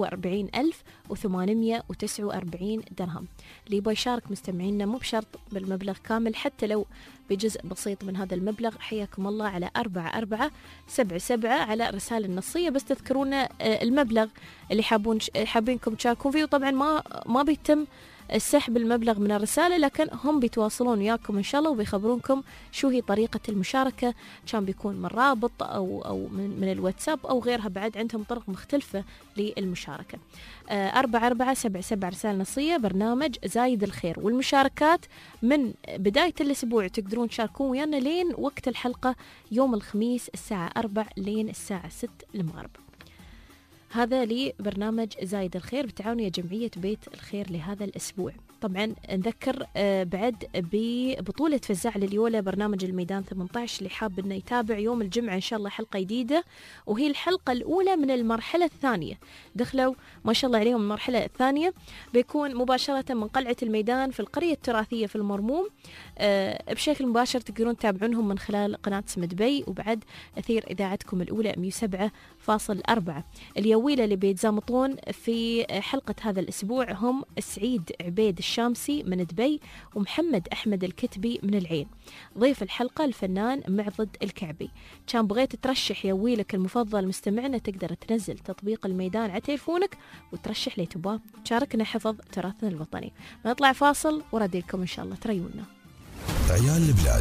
49,849 درهم. اللي يبغى يشارك مستمعينا مو بشرط بالمبلغ كامل، حتى لو بجزء بسيط من هذا المبلغ حياكم الله على 4477 على رسالة النصية. بس تذكرونا المبلغ اللي حابينكم تشاركون فيه، وطبعا ما بيتم السحب المبلغ من الرسالة، لكن هم بيتواصلون وياكم إن شاء الله وبيخبرونكم شو هي طريقة المشاركة. كان بيكون من رابط أو من الواتساب أو غيرها، بعد عندهم طرق مختلفة للمشاركة. 4477 رسالة نصية برنامج زايد الخير. والمشاركات من بداية الأسبوع تقدرون تشاركون ويانا لين وقت الحلقة يوم الخميس الساعة 4 لين الساعة 6 المغرب. هذا لبرنامج زايد الخير بتعاون يا جمعية بيت الخير لهذا الأسبوع. طبعا نذكر بعد ببطولة فزاع لليولا برنامج الميدان 18 اللي حاب انه يتابع يوم الجمعة ان شاء الله حلقة جديدة، وهي الحلقة الأولى من المرحلة الثانية. دخلوا ما شاء الله عليهم المرحلة الثانية، بيكون مباشرة من قلعة الميدان في القرية التراثية في المرموم. بشكل مباشر تقدرون تتابعونهم من خلال قناة سمدبي، وبعد أثير إذاعتكم الأولى 107.4. اليويلة اللي بيتزامطون في حلقة هذا الأسبوع هم سعيد عبيد الشامسي من دبي ومحمد أحمد الكتبي من العين. ضيف الحلقة الفنان معضد الكعبي. كان بغيت ترشح يويلك المفضل مستمعنا، تقدر تنزل تطبيق الميدان على تليفونك وترشح لي تباه، تشاركنا حفظ تراثنا الوطني. نطلع فاصل وردي لكم إن شاء الله تريونا. عيال البلاد.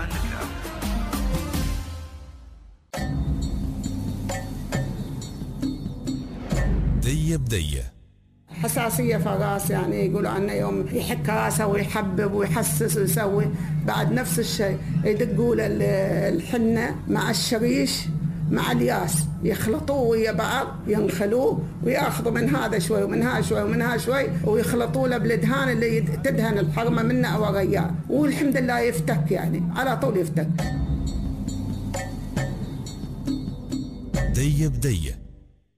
دية بدية. حساسية في الراس، يعني يقولوا عنه يوم يحك راسه ويحبب ويحسس ويسوي، بعد نفس الشيء يدقوا له الحنة مع الشريش مع الياس، يخلطوه ويا بعض، ينخلوه وياخذوا من هذا شوي ومن هذا شوي ومن هذا شوي، ويخلطوا له بالدهان اللي تدهن الحرمة منه أو غيار، والحمد لله يفتك، يعني على طول يفتك. دية بدية.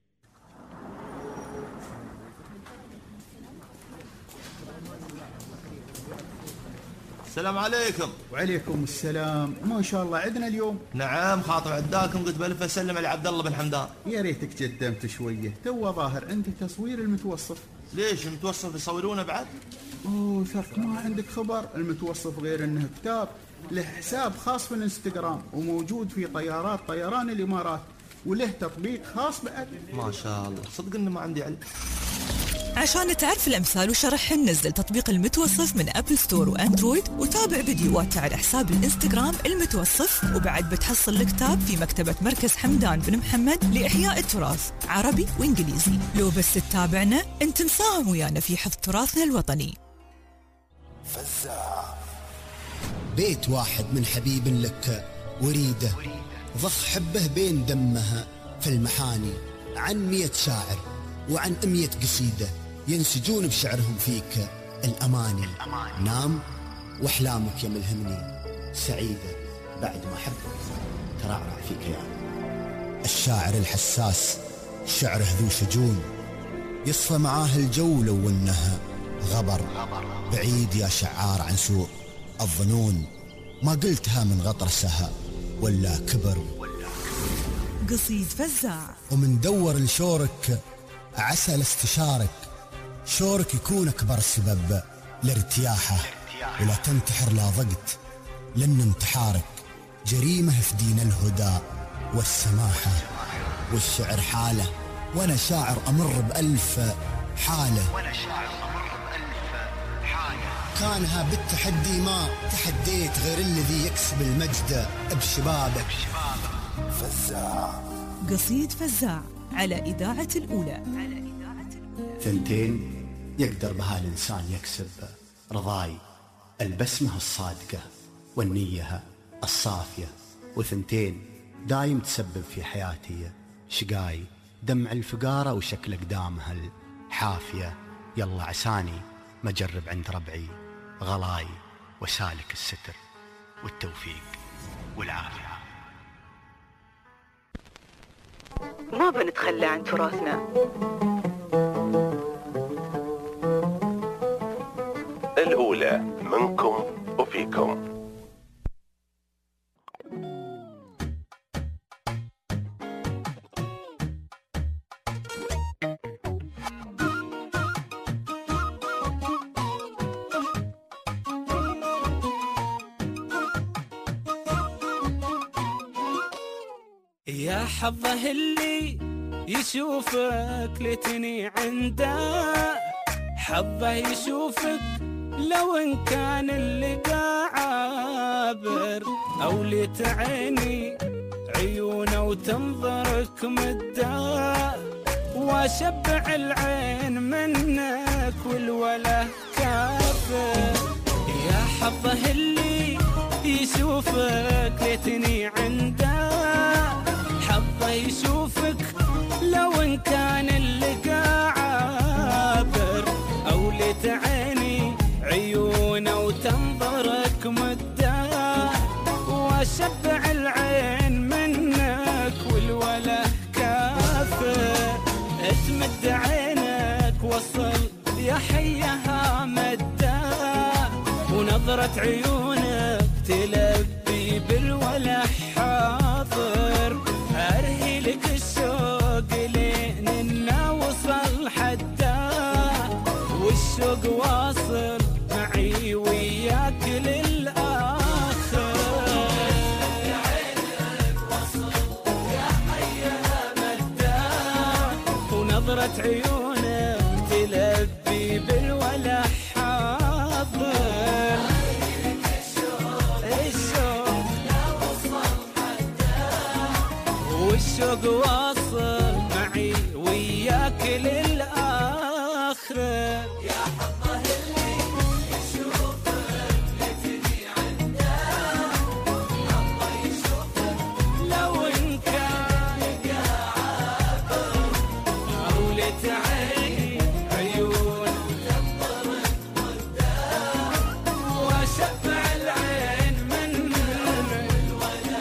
السلام عليكم. وعليكم السلام. ما شاء الله عندنا اليوم. نعم، خاطر عداكم قلت بلف اسلم على عبد الله بن حمدان. يا ريتك قدمت شويه، تو ظاهر عندي تصوير المتوصف. ليش المتوصف يصورونه بعد؟ اوه شرك ما عندك خبر، المتوصف غير انه كتاب له حساب خاص في الانستغرام وموجود في طيارات طيران الامارات، وله تطبيق خاص بعد. ما شاء الله، صدق انه ما عندي علم. عشان تعرف الأمثال وشرحهن نزل تطبيق المتوصف من أبل ستور وأندرويد، وتابع فيديوهات على حساب الإنستغرام المتوصف، وبعد بتحصل الكتاب في مكتبة مركز حمدان بن محمد لإحياء التراث عربي وإنجليزي. لو بس تتابعنا أنت مساهم ويانا في حفظ تراثنا الوطني. فزاع. بيت واحد من حبيب لك وريده، ضخ حبه بين دمها في المحاني، عن 100 شاعر وعن 100 قصيدة ينسجون بشعرهم فيك الأماني. نام وأحلامك يا ملهمني سعيدة بعد ما حبك ترعرع فيك يا الشاعر الحساس، شعره ذو شجون يصفى معاه الجو لو انها غبر. بعيد يا شعار عن سوء الظنون، ما قلتها من غطرسها ولا كبر. قصيد فزاع. ومن دور لشورك عسى لاستشارك، شورك يكون أكبر سبب لارتياحه، ولا تنتحر لا ضقت لأن انتحارك جريمة في دين الهدى والسماحة. والشعر حالة وأنا شاعر أمر ب1000 حالة، كانها بالتحدي ما تحديت غير الذي يكسب المجد بشبابك. فزاع. قصيد فزاع على إذاعة الأولى. 2 يقدر بها الإنسان يكسب رضاي، البسمة الصادقة والنية الصافية، و2 دايم تسبب في حياتي شقاي، دمع الفقارة وشكل أقدامها الحافية. يلا عساني ما جرب عند ربعي غلاي، وسالك الستر والتوفيق والعافية. ما بنتخلى عن تراثنا. الأولى منكم وفيكم. يا حظه اللي يشوفك لتني عنده، حظه يشوفك لو ان كان اللقاء عابر، او لتعيني عيونه وتنظرك مده، واشبع العين منك والوله كافر. يا حظه اللي يشوفك لتني عنده، حظه يشوفك لو ان كان اللقاء عابر، او لتعيني عيونه وتنظرك مدة واشبع العين منك والوله كافر تمد عينك وصل يا حيها مدة ونظرة عيونك تلبي بالوله حاضر أرهي لك الشوق لين إنه وصل حدا والشوق واصل معي وياك للآخر عينك وصل يا حيها مدة ونظرة عيونك تلبي بالوله حاضر والشوق واصل معي وياك للآخر يا حظه اللي يشوفك لتني عنده حظه يشوفك لو إن كان قاعد أو لتعين عيون تنظرك مدة وأشبع العين من الوله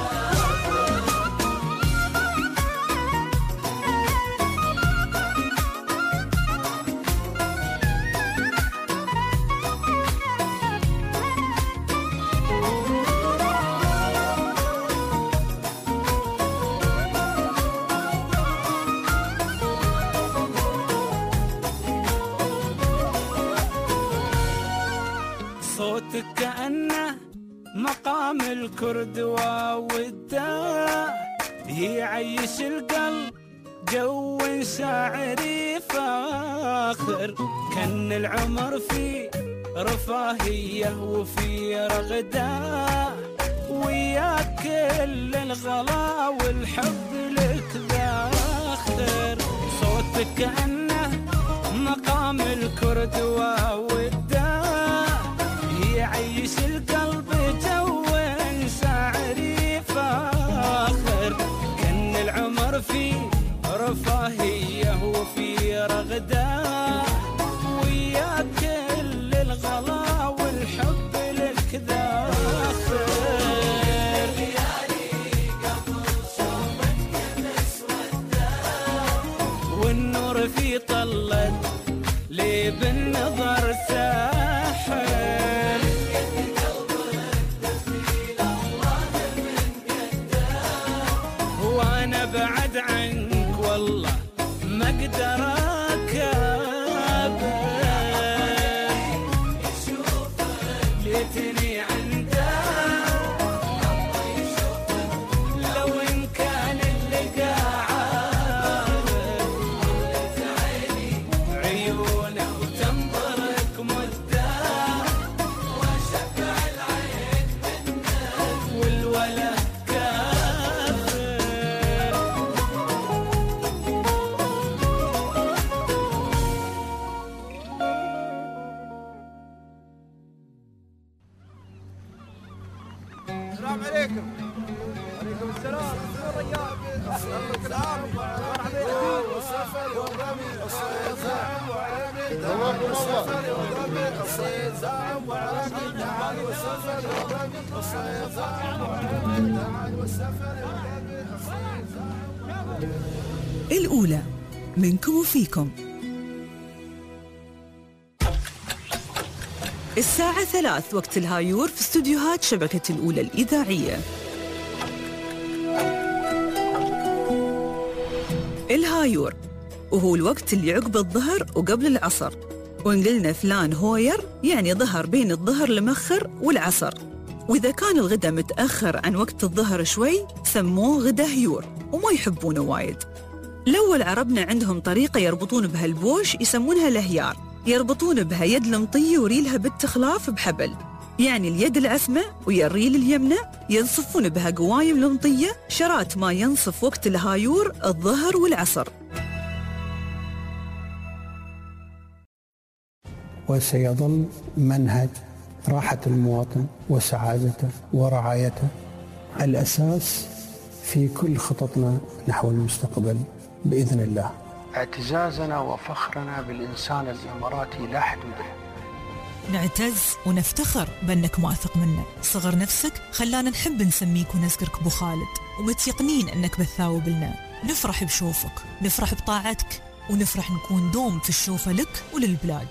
صوتك كأنه مقام الكرد والداء يعيش القلب جو شاعري فاخر كان العمر في رفاهية وفي رغداء وياك كل الغلا والحب لك ذاخر صوتك كأنه مقام الكرد والداء يعيش القلب جو شاعري فاخر كان العمر في رفاهية وفي رغداء وياك كل الغلا والحب لك ذاخر ليالي قبل صوبك مسودة والنور في طلت لي بالنظر ساحر وانا بعد عنك والله ما اقدر اكابر ليتني عنده لو ان كان اللقاء عيونه وتنظرك مدة واشبع العين منك والوله السلام عليكم. وعليكم السلام. الأولى منكم وفيكم. الساعة 3 وقت الهايور في استوديوهات شبكة الأولى الإذاعية. الهايور وهو الوقت اللي عقب الظهر وقبل العصر، وإن قلنا فلان هوير يعني ظهر بين الظهر المخر والعصر، وإذا كان الغدا متأخر عن وقت الظهر شوي سموه غدا هيور وما يحبونه وايد. الأول عربنا عندهم طريقة يربطون بها البوش يسمونها الهيار، يربطون بها يد المطية وريلها بالتخلاف بحبل، يعني اليد العثمة ويا الريل اليمنى ينصفون بها قوايم المطية شرات ما ينصف وقت الهايور الظهر والعصر. وسيظل منهج راحة المواطن وسعادته ورعايته الأساس في كل خططنا نحو المستقبل بإذن الله. اعتزازنا وفخرنا بالإنسان الإماراتي لا حدود له، نعتز ونفتخر بأنك واثق منا. صغر نفسك خلانا نحب نسميك ونذكرك أبو خالد، ومتيقنين أنك بتثاوب لنا. نفرح بشوفك، نفرح بطاعتك، ونفرح نكون دوم في الشوفة لك وللبلاد.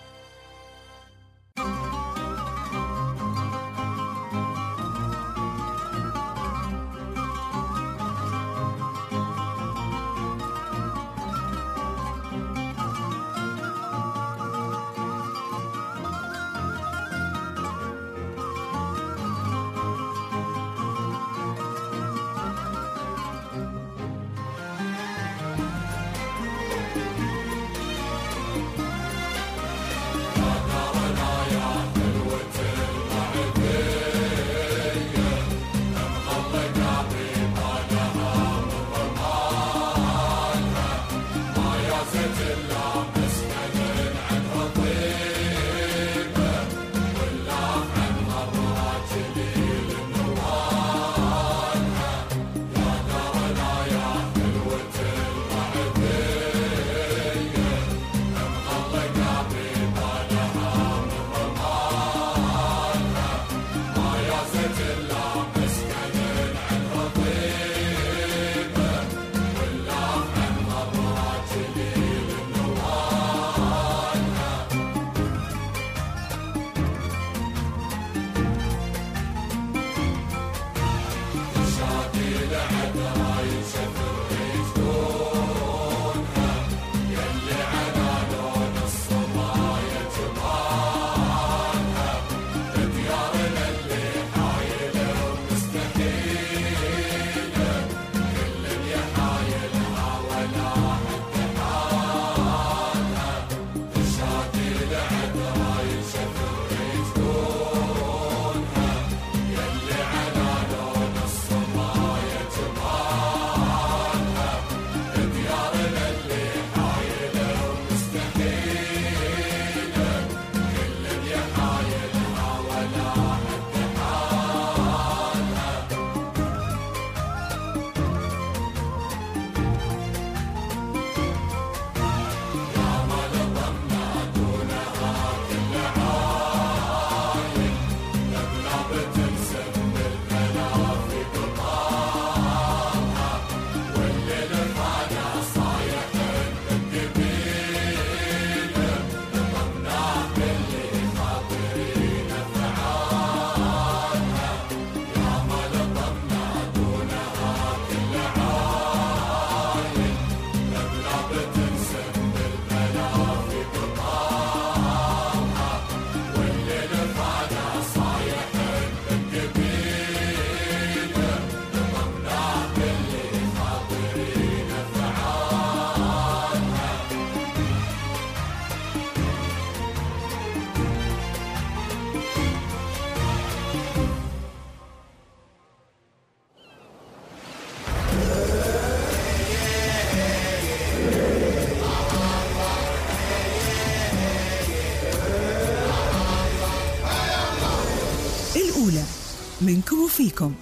منكم وفيكم.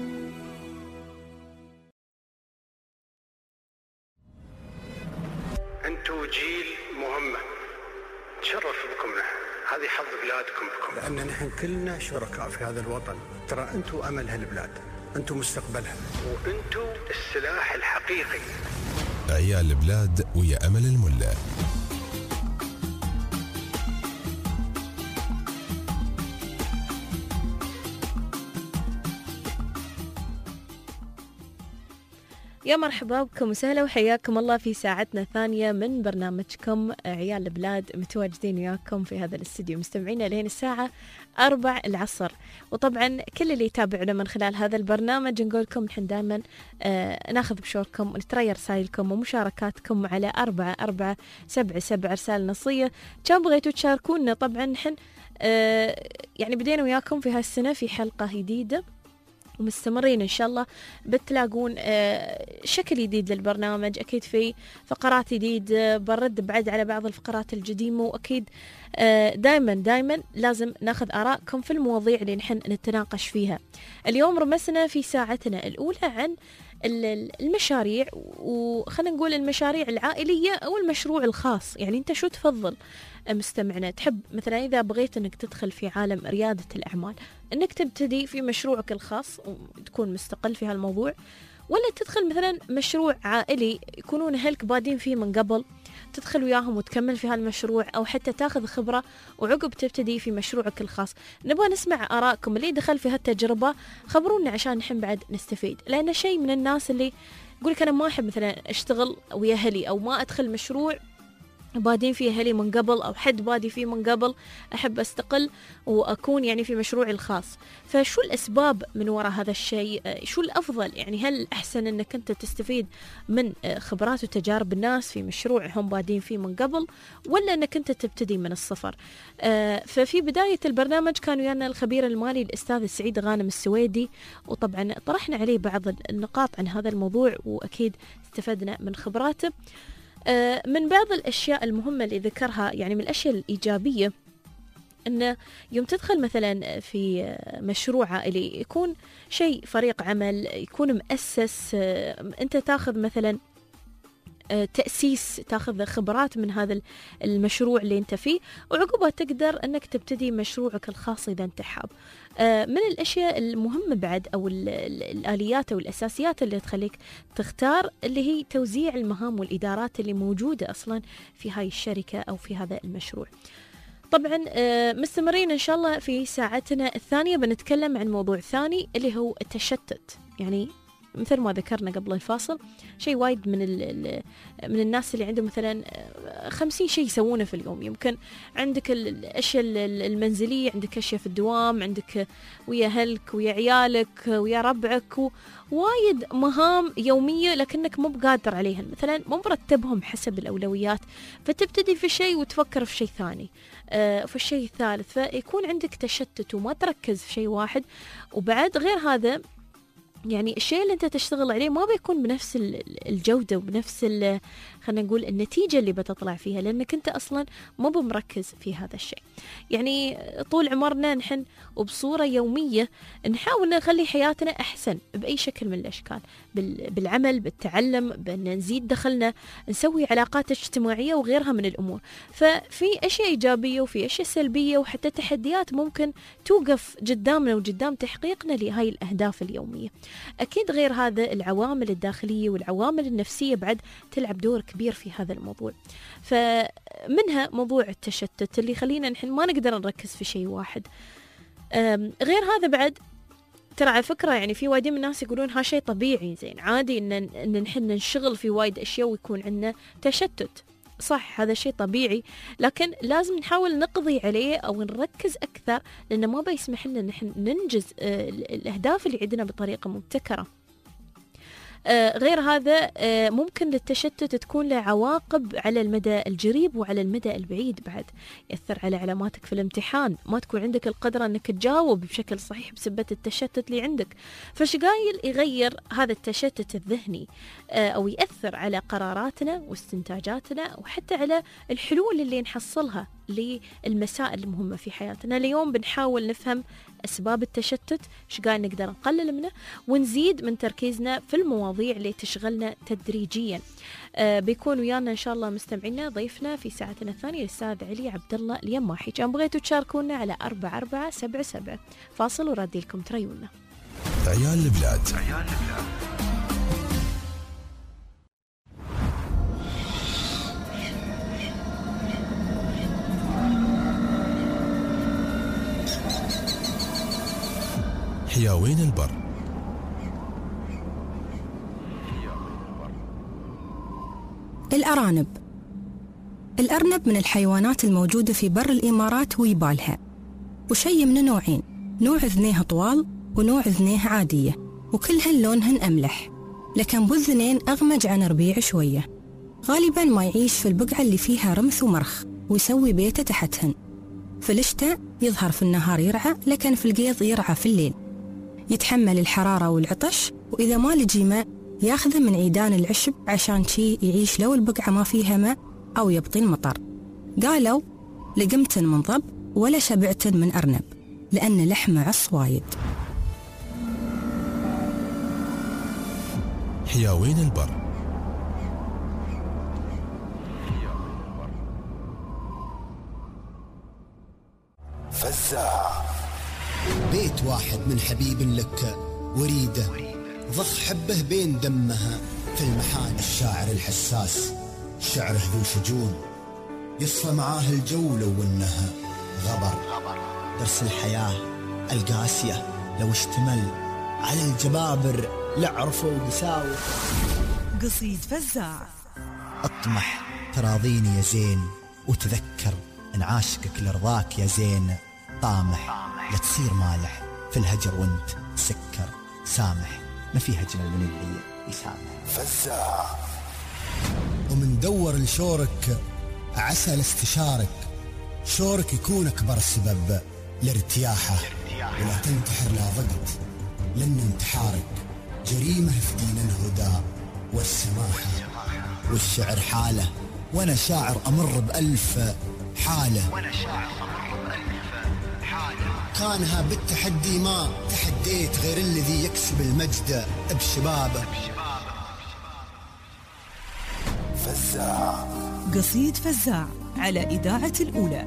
أنتوا جيل مهمة، تشرف بكم نحن، هذه حظ بلادكم بكم، لأن نحن كلنا شركاء في هذا الوطن. ترى أنتوا أمل هالبلاد، أنتوا مستقبلها، وأنتوا السلاح الحقيقي. عيال البلاد ويا أمل الملا. يا مرحبا بكم وسهلا وحياكم الله في ساعتنا الثانية من برنامجكم عيال البلاد. متواجدين وياكم في هذا الاستديو مستمعين لين الساعة 4 العصر. وطبعا كل اللي يتابعنا من خلال هذا البرنامج نقول لكم نحن دائما ناخذ بشوركم ونتريا رسائلكم ومشاركاتكم على 4477 رسالة نصية. كان بغيتوا تشاركونا. طبعا نحن يعني بدينا وياكم في هالسنة في حلقة جديدة ومستمرين إن شاء الله. بتلاقون شكل جديد للبرنامج، أكيد في فقرات جديدة، برد بعد على بعض الفقرات القديمة، وأكيد دايما لازم ناخذ آراءكم في المواضيع اللي نحن نتناقش فيها. اليوم رمسنا في ساعتنا الأولى عن المشاريع، وخلنا نقول المشاريع العائلية أو المشروع الخاص. يعني أنت شو تفضل؟ مستمعنا تحب مثلا إذا بغيت أنك تدخل في عالم ريادة الأعمال أنك تبتدي في مشروعك الخاص وتكون مستقل في هالموضوع، ولا تدخل مثلا مشروع عائلي يكونون أهلك بادين فيه من قبل، تدخل وياهم وتكمل في هالمشروع، أو حتى تاخذ خبرة وعقب تبتدي في مشروعك الخاص. نبغى نسمع آراءكم اللي دخل في هالتجربة، خبرونا عشان نحن بعد نستفيد. لأن شيء من الناس اللي يقولك أنا ما أحب مثلا أشتغل ويا أهلي، أو ما أدخل مشروع بادين فيه أهلي من قبل أو حد بادي فيه من قبل، أحب أستقل وأكون يعني في مشروعي الخاص. فشو الأسباب من وراء هذا الشيء؟ شو الأفضل؟ يعني هل الأحسن أنك أنت تستفيد من خبرات وتجارب الناس في مشروع هم بادين فيه من قبل، ولا أنك أنت تبتدي من الصفر؟ ففي بداية البرنامج كان ويانا الخبير المالي الأستاذ سعيد غانم السويدي، وطبعا طرحنا عليه بعض النقاط عن هذا الموضوع وأكيد استفدنا من خبراته. من بعض الأشياء المهمة اللي ذكرها، يعني من الأشياء الإيجابية، أنه يوم تدخل مثلا في مشروع عائلي يكون شيء فريق عمل، يكون مؤسس، أنت تاخذ مثلا تأسيس، تاخذ خبرات من هذا المشروع اللي انت فيه، وعقبها تقدر انك تبتدي مشروعك الخاص اذا انت حاب. من الاشياء المهمة بعد او الاليات او الاساسيات اللي تخليك تختار اللي هي توزيع المهام والادارات اللي موجودة اصلا في هاي الشركة او في هذا المشروع. طبعا مستمرين ان شاء الله في ساعتنا الثانية بنتكلم عن موضوع ثاني اللي هو التشتت. يعني مثل ما ذكرنا قبل الفاصل، شيء وايد من الناس اللي عندهم مثلا 50 شيء يسوونه في اليوم. يمكن عندك الأشياء المنزلية، عندك أشياء في الدوام، عندك ويا أهلك ويا عيالك ويا ربعك، وايد مهام يومية لكنك مو بقادر عليها، مثلا مو مرتبهم حسب الأولويات، فتبتدي في شيء وتفكر في شيء ثاني، في الشيء الثالث، فيكون عندك تشتت وما تركز في شيء واحد. وبعد غير هذا يعني الشيء اللي انت تشتغل عليه ما بيكون بنفس الجودة وبنفس خلينا نقول النتيجة اللي بتطلع فيها، لأنك انت أصلا مو بمركز في هذا الشيء. يعني طول عمرنا نحن وبصورة يومية نحاول نخلي حياتنا أحسن بأي شكل من الأشكال، بالعمل، بالتعلم، بأن نزيد دخلنا، نسوي علاقات اجتماعية وغيرها من الأمور. ففي أشياء إيجابية وفي أشياء سلبية وحتى تحديات ممكن توقف قدامنا وقدام تحقيقنا لهاي الأهداف اليومية. أكيد غير هذا العوامل الداخلية والعوامل النفسية بعد تلعب دور كبير في هذا الموضوع. فمنها موضوع التشتت اللي خلينا نحن ما نقدر نركز في شيء واحد. غير هذا بعد ترى على فكرة يعني في وايد من الناس يقولون ها شيء طبيعي، زين عادي إن نحن ننشغل في وايد أشياء ويكون عندنا تشتت. صح، هذا شيء طبيعي، لكن لازم نحاول نقضي عليه أو نركز أكثر، لأنه ما بيسمح لنا نحن ننجز الأهداف اللي عندنا بطريقة مبتكرة. غير هذا ممكن للتشتت تكون له عواقب على المدى القريب وعلى المدى البعيد، بعد يأثر على علاماتك في الامتحان، ما تكون عندك القدرة أنك تجاوب بشكل صحيح بسبب التشتت اللي عندك. فشقايل يغير هذا التشتت الذهني أو يأثر على قراراتنا واستنتاجاتنا وحتى على الحلول اللي نحصلها للمسائل المهمة في حياتنا. اليوم بنحاول نفهم أسباب التشتت، شقايل نقدر نقلل منه ونزيد من تركيزنا في المواضيع اللي تشغلنا تدريجيا. بيكون ويانا إن شاء الله مستمعينا ضيفنا في ساعتنا الثانية الأستاذ علي عبد الله اليماحي. كان بغيتوا تشاركونا على 4477 فاصل وردي لكم تريونا. عيال البلاد. حياوين البر. الأرنب من الحيوانات الموجودة في بر الإمارات ويبالها، وشي من نوعين، نوع ذنيه طوال ونوع ذنيه عادية، وكلهن لونهن أملح، لكن بوذنين أغمج عن ربيع شوية. غالباً ما يعيش في البقعة اللي فيها رمث ومرخ ويسوي بيته تحتهن. في الشتاء يظهر في النهار يرعى، لكن في القيض يرعى في الليل. يتحمل الحرارة والعطش، وإذا ما لجي ماء ياخذه من عيدان العشب عشان شي يعيش لو البقعة ما فيها ماء أو يبطي المطر. قالوا لقمتن من ضب ولا شبعتن من أرنب، لأن لحمه عص وايد. حياوين البر. الأرنب. 100 فزاع. بيت واحد من حبيب لك وريده ضخ حبه بين دمها في المحاني. الشاعر الحساس شعره ذو شجون يصفى معاه الجو لو انها غبر. درس الحياة القاسية لو اشتمل على الجبابر لعرفوا قساوة. قصيد فزاع. اطمح تراضيني يا زين وتذكر ان عاشقك لرضاك يا زين. طامح لا تصير مالح في الهجر وانت سكر. سامح ما فيها اجمل من اللي يسامح. فزاع. ومن دور لشورك عسى لاستشارك. شورك يكون اكبر سبب لارتياحه. ولا تنتحر لا ضغط لان انتحارك جريمه في دين الهدى والسماحه. والشعر حاله وانا شاعر امر بألف حاله. كانها بالتحدي ما تحديت غير الذي يكسب المجد بشبابه. فزاع. قصيد فزاع على إذاعة الأولى.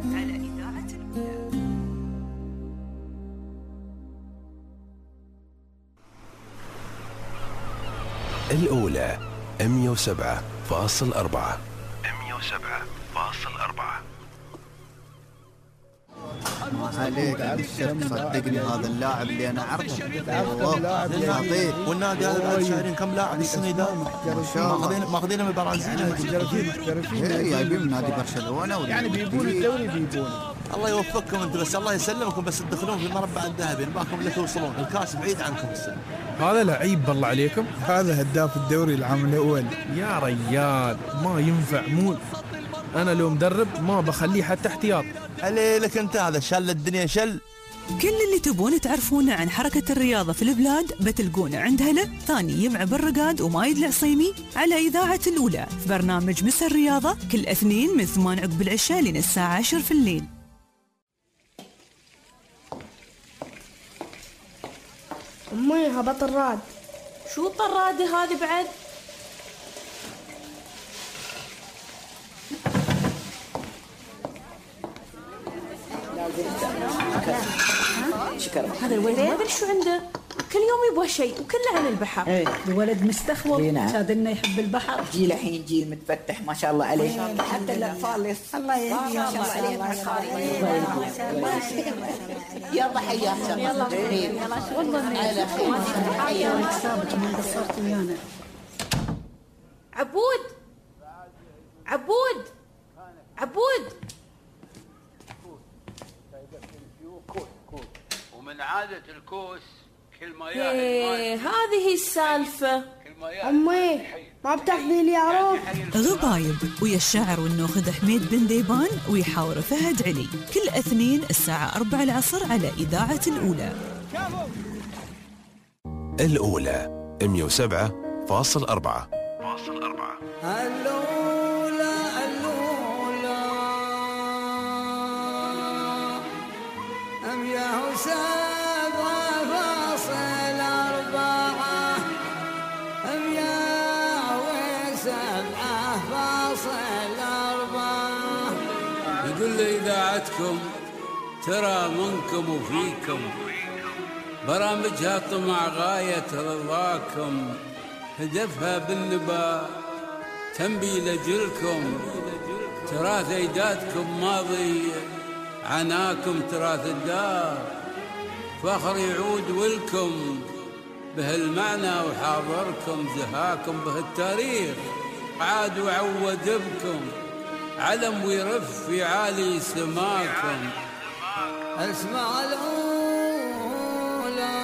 الأولى 107.4. عليك عبد صدقني هذا اللاعب اللي انا اعرفه والله. والنادي هذا بعد شهرين كم لاعب السنه دام ماخذينه من البرازيل. جايبين من نادي برشلونه يعني بيبون الدوري بيبون. الله يوفقكم انتم بس الله يسلمكم بس تدخلون في المربع الذهبي نباكم اللي توصلون. الكاس بعيد عنكم السنه. هذا لعيب بالله عليكم. هذا هداف الدوري العام الاول. يا ريال ما ينفع مول. انا لو مدرب ما بخليه حتى احتياط. عليك انت هذا شل الدنيا شل. كل اللي تبون تعرفونه عن حركة الرياضة في البلاد بتلقونه عند هلا ثاني مع بالرقاد ومايد العصيمي على إذاعة الأولى في برنامج مس الرياضة كل اثنين من 8 عقب العشاء لين الساعة 10 في الليل. أمي هبط الراد. شو الطرادة هذه بعد؟ شكرا. هذا الولد ما ادري شو عنده، كل يوم يبغى شيء وكله عن البحر. ايه الولد مستخوض. نعم. شادنا يحب البحر. جيل الحين جيل متفتح ما شاء الله عليه. حتى الاطفال الله يهديهم ما شاء الله عليهم. يلا حياك يلا والله على خير. حياك سابق ما قصرت ويانا. عبود عبود عبود. ومن عادة الكوس كل ما ياهل هذه السالفة. أمي ما بتاخذي لي عروض. غبايب ويا الشاعر والنوخذ حميد بن ديبان ويحاور فهد علي كل اثنين الساعة 4 العصر على إذاعة الأولى. الأولى 107.4. يقول لي إذاعتكم ترى منكم وفيكم برامجها طمع غاية رضاكم هدفها بالنبا تنبي لجلكم تراث أجدادكم ماضي عناكم تراث الدار فخر يعود ولكم بهالمعنى وحاضركم زهاكم بهالتاريخ عاد وعود بكم علم ويرف في عالي سماكم. اسمع الأولى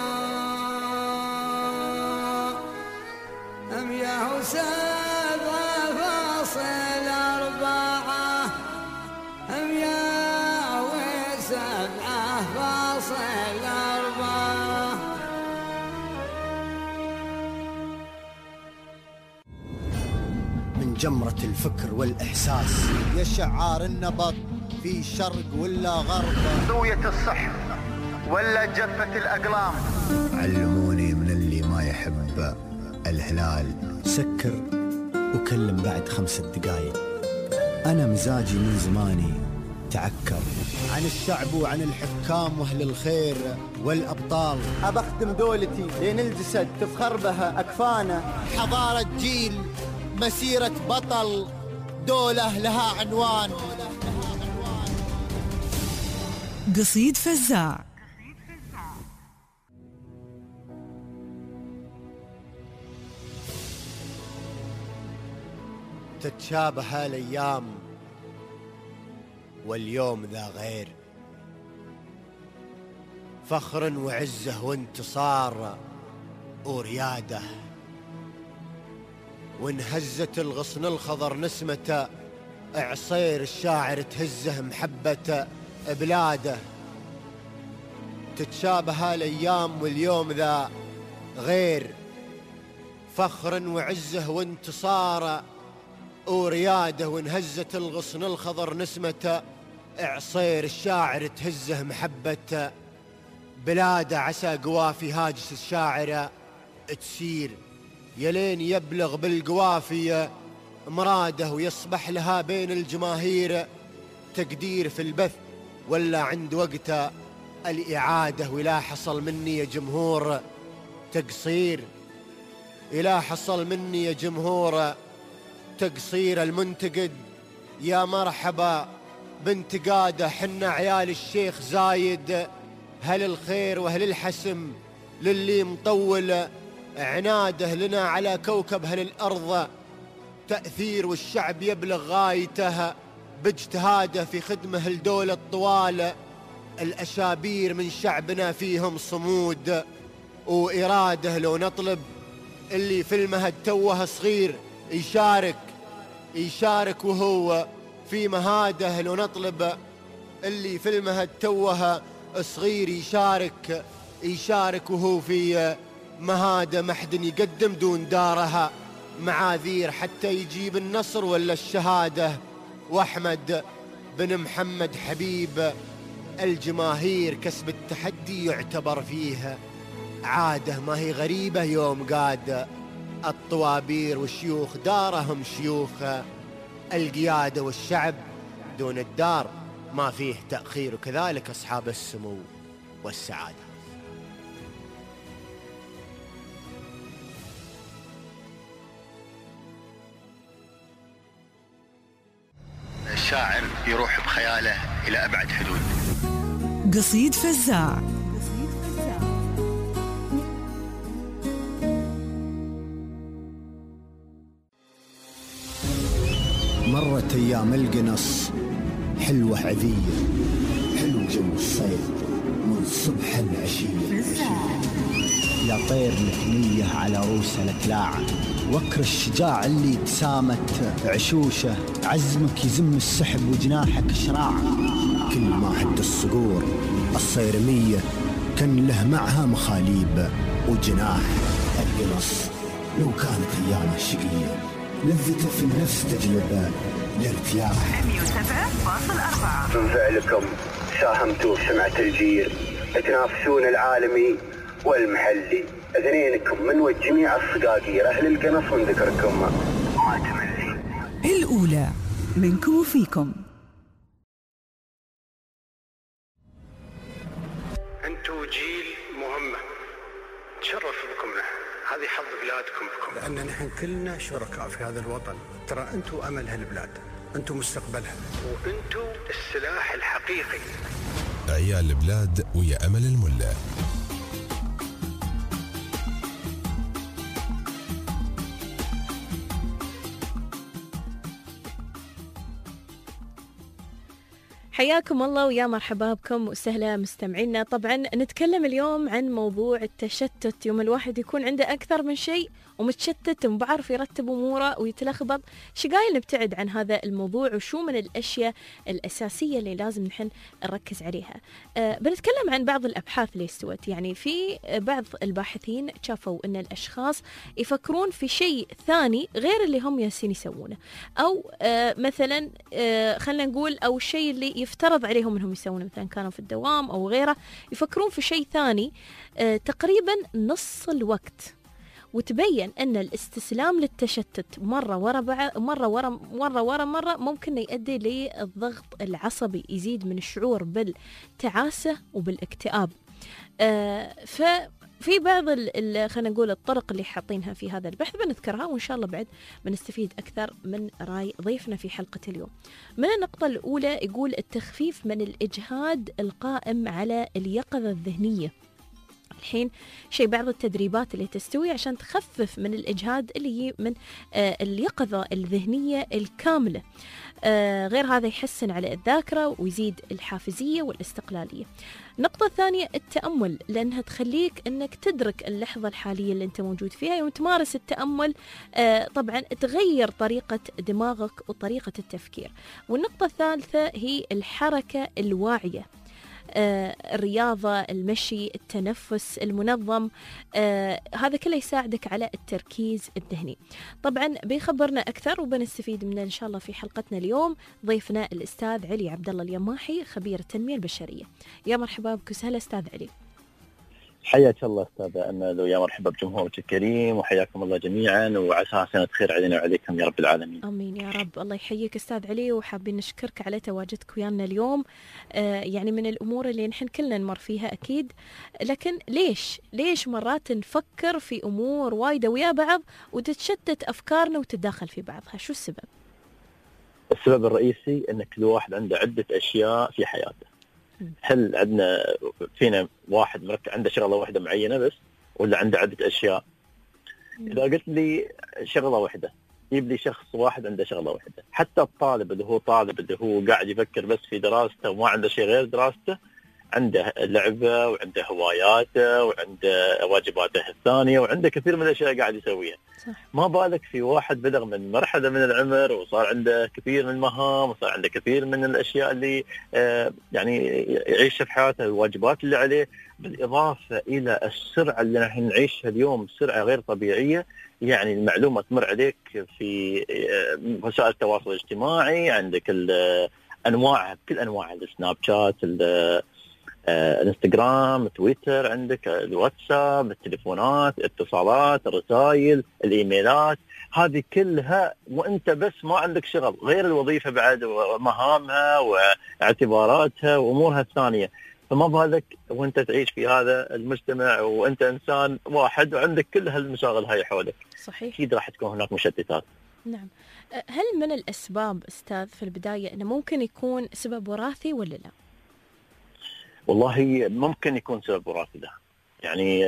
أم يا حساب 7.4 أم يا وسبعة 7.4. من جمرة الفكر والإحساس يا شعار النبض في شرق ولا غرب زاوية الصح ولا جفة الأقلام. علموني من اللي ما يحب الهلال سكر وكلم بعد 5 دقايق. أنا مزاجي من زماني تعكر. عن الشعب وعن الحكام واهل الخير والابطال، أبخدم دولتي لين الجسد تفخر بها أكفانا. حضارة جيل، مسيرة بطل، دولة لها عنوان. قصيد فزاع. تتشابه الأيام واليوم ذا غير، فخر وعزة وانتصار وريادة، وانهزت الغصن الخضر نسمة عصير الشاعر تهزه محبة بلاده. تتشابه الأيام واليوم ذا غير، فخر وعزة وانتصار ورياده، وانهزت الغصن الخضر نسمة عصير الشاعر تهزه محبة بلاده. عسى قوافي هاجس الشاعر تسير، يلين يبلغ بالقوافي مراده، ويصبح لها بين الجماهير تقدير في البث ولا عند وقت الإعادة. ولا حصل مني يا جمهور تقصير، إلا حصل مني يا جمهور تقصير. المنتقد يا مرحبا بانتقاده، حنا عيال الشيخ زايد، هل الخير وهل الحسم للي مطول عناده. لنا على كوكب هل الأرض تأثير، والشعب يبلغ غايته باجتهاده في خدمه الدولة الطوال. الأشابير من شعبنا فيهم صمود وإرادة، لو نطلب اللي في المهد توه صغير يشارك وهو في مهاده. لو نطلب اللي في المهد توه صغير يشارك وهو في مهاده. محد يقدم دون دارها معاذير حتى يجيب النصر ولا الشهادة. وأحمد بن محمد حبيب الجماهير كسب التحدي يعتبر فيه عادة، ما هي غريبة يوم قاد الطوابير والشيوخ دارهم شيوخ القيادة. والشعب دون الدار ما فيه تأخير، وكذلك أصحاب السمو والسعادة. الشاعر يروح بخياله إلى أبعد حدود. قصيد فزاع. مرت أيام القنص حلوة عذية، حلو جو الصيف من صبح العشية. يا طير لك على روس الأكلاع، وكر الشجاع اللي تسامت عشوشه. عزمك يزم السحب وجناحك شراع، كل ما هد الصقور الصيرمية كان له معها مخاليب وجناح. القنص لو كانت أيامه شقية، لذته في النفس تجلب الارتياح. 107.4 من فعلكم ساهمتوا في سمعة الجير، تنافسون العالمي والمحلي. اثنينكم من وجميع الصقاقير أهل القنص من ذكركم ما تملي. الأولى منكم وفيكم. أنتوا جيل مهمة، تشرف بكم نحن، هذه حظ بلادكم بكم، لأن نحن كلنا شركاء في هذا الوطن. ترى أنتوا أمل هالبلاد، أنتوا مستقبلها، وأنتوا السلاح الحقيقي. عيال البلاد ويا أمل الملا. حياكم الله ويا مرحبا بكم وسهلا مستمعينا. طبعا نتكلم اليوم عن موضوع التشتت، يوم الواحد يكون عنده أكثر من شيء ومتشتت ومبعرف يرتب أموره ويتلخبط. شقايل نبتعد عن هذا الموضوع وشو من الأشياء الأساسية اللي لازم نحن نركز عليها. بنتكلم عن بعض الأبحاث اللي استوت. يعني في بعض الباحثين شافوا أن الأشخاص يفكرون في شيء ثاني غير اللي هم ياسين يسوونه، أو مثلا خلنا نقول أو الشيء اللي يفترض عليهم أنهم يسوونه، مثلا كانوا في الدوام أو غيره، يفكرون في شيء ثاني تقريبا نص الوقت. وتبين أن الاستسلام للتشتت مرة ورا ممكن يؤدي للضغط العصبي، يزيد من الشعور بالتعاسة وبالاكتئاب. ففي بعض خلينا نقول الطرق اللي حاطينها في هذا البحث بنذكرها، وإن شاء الله بعد بنستفيد أكثر من رأي ضيفنا في حلقة اليوم. من النقطة الأولى يقول التخفيف من الإجهاد القائم على اليقظة الذهنية. الحين بعض التدريبات اللي تستوي عشان تخفف من الإجهاد اللي هي من اليقظة الذهنية الكاملة. غير هذا يحسن على الذاكرة ويزيد الحافزية والاستقلالية. النقطة الثانية التأمل، لأنها تخليك أنك تدرك اللحظة الحالية اللي أنت موجود فيها. يوم تمارس التأمل طبعا تغير طريقة دماغك وطريقة التفكير. والنقطة الثالثة هي الحركة الواعية، الرياضة، المشي، التنفس المنظم، هذا كله يساعدك على التركيز الذهني. طبعا بيخبرنا أكثر وبنستفيد منه إن شاء الله في حلقتنا اليوم ضيفنا الأستاذ علي عبد الله اليماحي، خبير التنمية البشرية. يا مرحبا بك وسهلا أستاذ علي. حياك الله أستاذة أمل، ويا مرحبا بجمهورك الكريم، وحياكم الله جميعا، وعساها سنة خير علينا وعليكم يا رب العالمين. آمين يا رب. الله يحييك أستاذ علي، وحابين نشكرك على تواجدك ويانا اليوم. يعني من الأمور اللي نحن كلنا نمر فيها أكيد، لكن ليش مرات نفكر في أمور وايدة ويا بعض وتتشتت أفكارنا وتتداخل في بعضها؟ شو السبب؟ السبب الرئيسي أن كل واحد عنده عدة أشياء في حياته. هل عندنا فينا واحد مركز عنده شغلة واحدة معينة بس، ولا عنده عدة أشياء؟ إذا قلت لي شغلة واحدة، يبدي شخص واحد عنده شغلة واحدة. حتى الطالب اللي هو قاعد يفكر بس في دراسته وما عنده شيء غير دراسته، عنده لعبة وعنده هواياته وعنده واجباته الثانية وعنده كثير من الأشياء قاعد يسويها. صح. ما بالك في واحد بلغ من مرحلة من العمر وصار عنده كثير من المهام وصار عنده كثير من الأشياء اللي يعني يعيشها في حياته، الواجبات اللي عليه، بالإضافة إلى السرعة اللي نحن نعيشها اليوم، سرعة غير طبيعية. يعني المعلومة تمر عليك في وسائل التواصل الاجتماعي، عندك أنواعها بكل أنواع، السناب شات، الانستغرام، تويتر، عندك الواتساب، التليفونات، الاتصالات، الرسائل، الايميلات، هذه كلها وانت بس ما عندك شغل غير الوظيفة بعد ومهامها واعتباراتها وامورها الثانية. فما بالك وانت تعيش في هذا المجتمع وانت انسان واحد وعندك كل هالمشاغل هاي حولك. صحيح. اكيد راح تكون هناك مشتتات. نعم. هل من الاسباب استاذ في البداية انه ممكن يكون سبب وراثي ولا لا؟ والله ممكن يكون سبب وراثي ده، يعني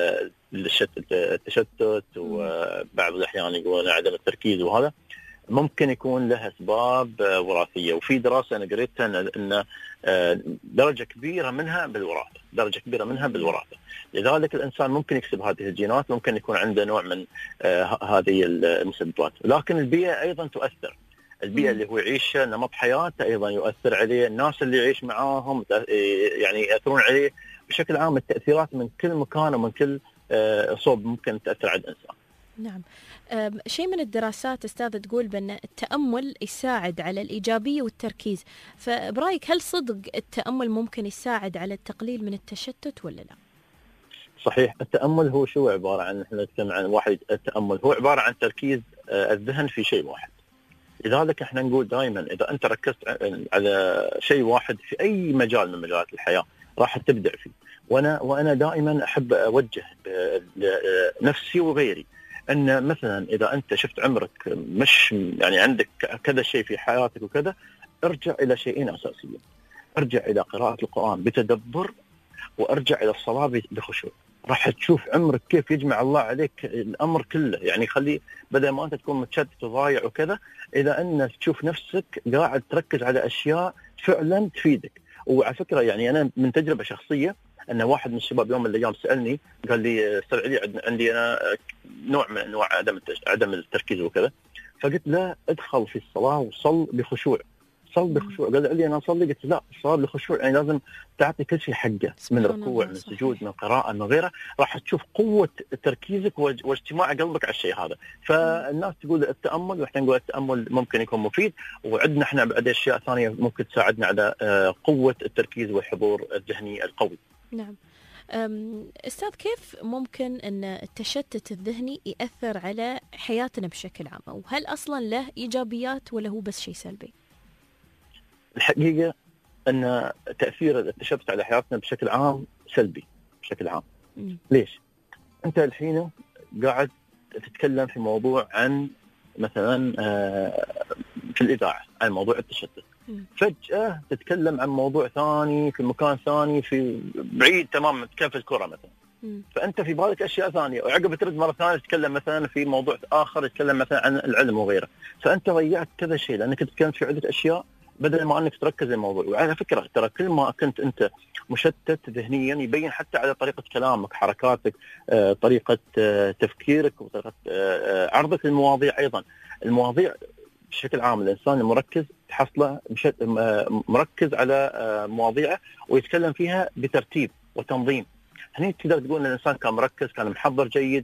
التشتت وبعض الأحيان يقولون عدم التركيز، وهذا ممكن يكون له أسباب وراثية. وفي دراسة أنا قريتها أن درجة كبيرة منها بالوراثة، لذلك الإنسان ممكن يكسب هذه الجينات، ممكن يكون عنده نوع من هذه المسببات. لكن البيئة أيضا تؤثر، البيئة اللي هو يعيشها، نمط حياته أيضا يؤثر عليه، الناس اللي يعيش معاهم يعني يأثرون عليه بشكل عام. التأثيرات من كل مكان ومن كل صوب ممكن تأثر على الإنسان. نعم. شيء من الدراسات أستاذ تقول بأن التأمل يساعد على الإيجابية والتركيز، فبرأيك هل صدق التأمل ممكن يساعد على التقليل من التشتت ولا لا؟ صحيح. التأمل هو شو عبارة عن، احنا نتكلم عن واحد، التأمل هو عبارة عن تركيز الذهن في شيء واحد. لذلك احنا نقول دائما إذا أنت ركزت على شيء واحد في أي مجال من مجالات الحياة راح تبدع فيه. وأنا دائما أحب أوجه نفسي وغيري أن مثلا إذا أنت شفت عمرك مش يعني عندك كذا شيء في حياتك وكذا، ارجع إلى شيئين أساسيين. ارجع إلى قراءة القرآن بتدبر، وارجع إلى الصلاة بخشوع. راح تشوف عمرك كيف يجمع الله عليك الأمر كله. يعني خلي بدل ما أنت تكون متشتت وضايع وكذا، إذا أنك تشوف نفسك قاعد تركز على أشياء فعلا تفيدك. وعلى فكرة يعني أنا من تجربة شخصية، أن واحد من الشباب يوم من الأيام سألني قال لي استاذ علي عندي أنا نوع من أنواع عدم التركيز وكذا، فقلت له ادخل في الصلاة وصل بخشوع. قال لي أنا أصلي، قلت لا، الصلاة بخشوع يعني لازم تعطي كل شيء حقه، من ركوع، من سجود، من قراءة، من غيره. راح تشوف قوة تركيزك واجتماع قلبك على الشيء هذا. فالناس تقول التأمل، وإحنا نقول التأمل ممكن يكون مفيد، وعندنا إحنا بعد أشياء ثانية ممكن تساعدنا على قوة التركيز والحضور الذهني القوي. نعم. أستاذ، كيف ممكن أن التشتت الذهني يأثر على حياتنا بشكل عام؟ وهل أصلا له إيجابيات ولا هو بس شيء سلبي؟ الحقيقة أن تأثير التشتت على حياتنا بشكل عام سلبي بشكل عام. ليش؟ أنت الحين قاعد تتكلم في موضوع عن مثلا في الإذاعة عن موضوع التشتت، فجأة تتكلم عن موضوع ثاني في مكان ثاني في بعيد تماما كيف الكرة مثلا، فأنت في بالك أشياء ثانية، وعقب ترد مرة ثانية تتكلم مثلا في موضوع آخر يتكلم مثلا عن العلم وغيره، فأنت ضيعت كذا شيء لأنك تتكلم في عدة أشياء بدل ما أنك تركز الموضوع. وعلى فكرة ترى كل ما كنت أنت مشتت ذهنيا يبين حتى على طريقة كلامك، حركاتك، طريقة تفكيرك، وطريقة عرضك للمواضيع. أيضا المواضيع بشكل عام الإنسان المركز تحصله مركز على مواضيعه ويتكلم فيها بترتيب وتنظيم. هني تقدر تقول أن الإنسان كان مركز، كان محضر جيد.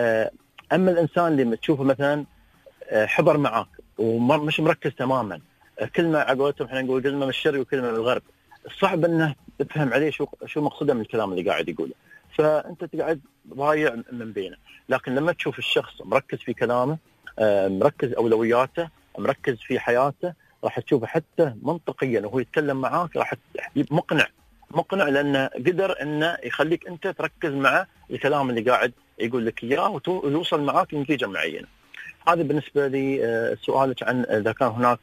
أما الإنسان اللي تشوفه مثلا حضر معاك ومش مركز تماما، كلمة عقولتهم احنا نقول كلمة من الشرق وكلمة من الغرب، صعب انه تفهم عليه شو مقصده من الكلام اللي قاعد يقوله، فانت تقعد ضايع من بينه. لكن لما تشوف الشخص مركز في كلامه، مركز اولوياته، مركز في حياته، راح تشوفه حتى منطقيا وهو يتكلم معاك راح مقنع لانه قدر انه يخليك انت تركز مع الكلام اللي قاعد يقول لك اياه ويوصل معاك لنتيجة معينة. هذا بالنسبة لي سؤالك عن إذا كان هناك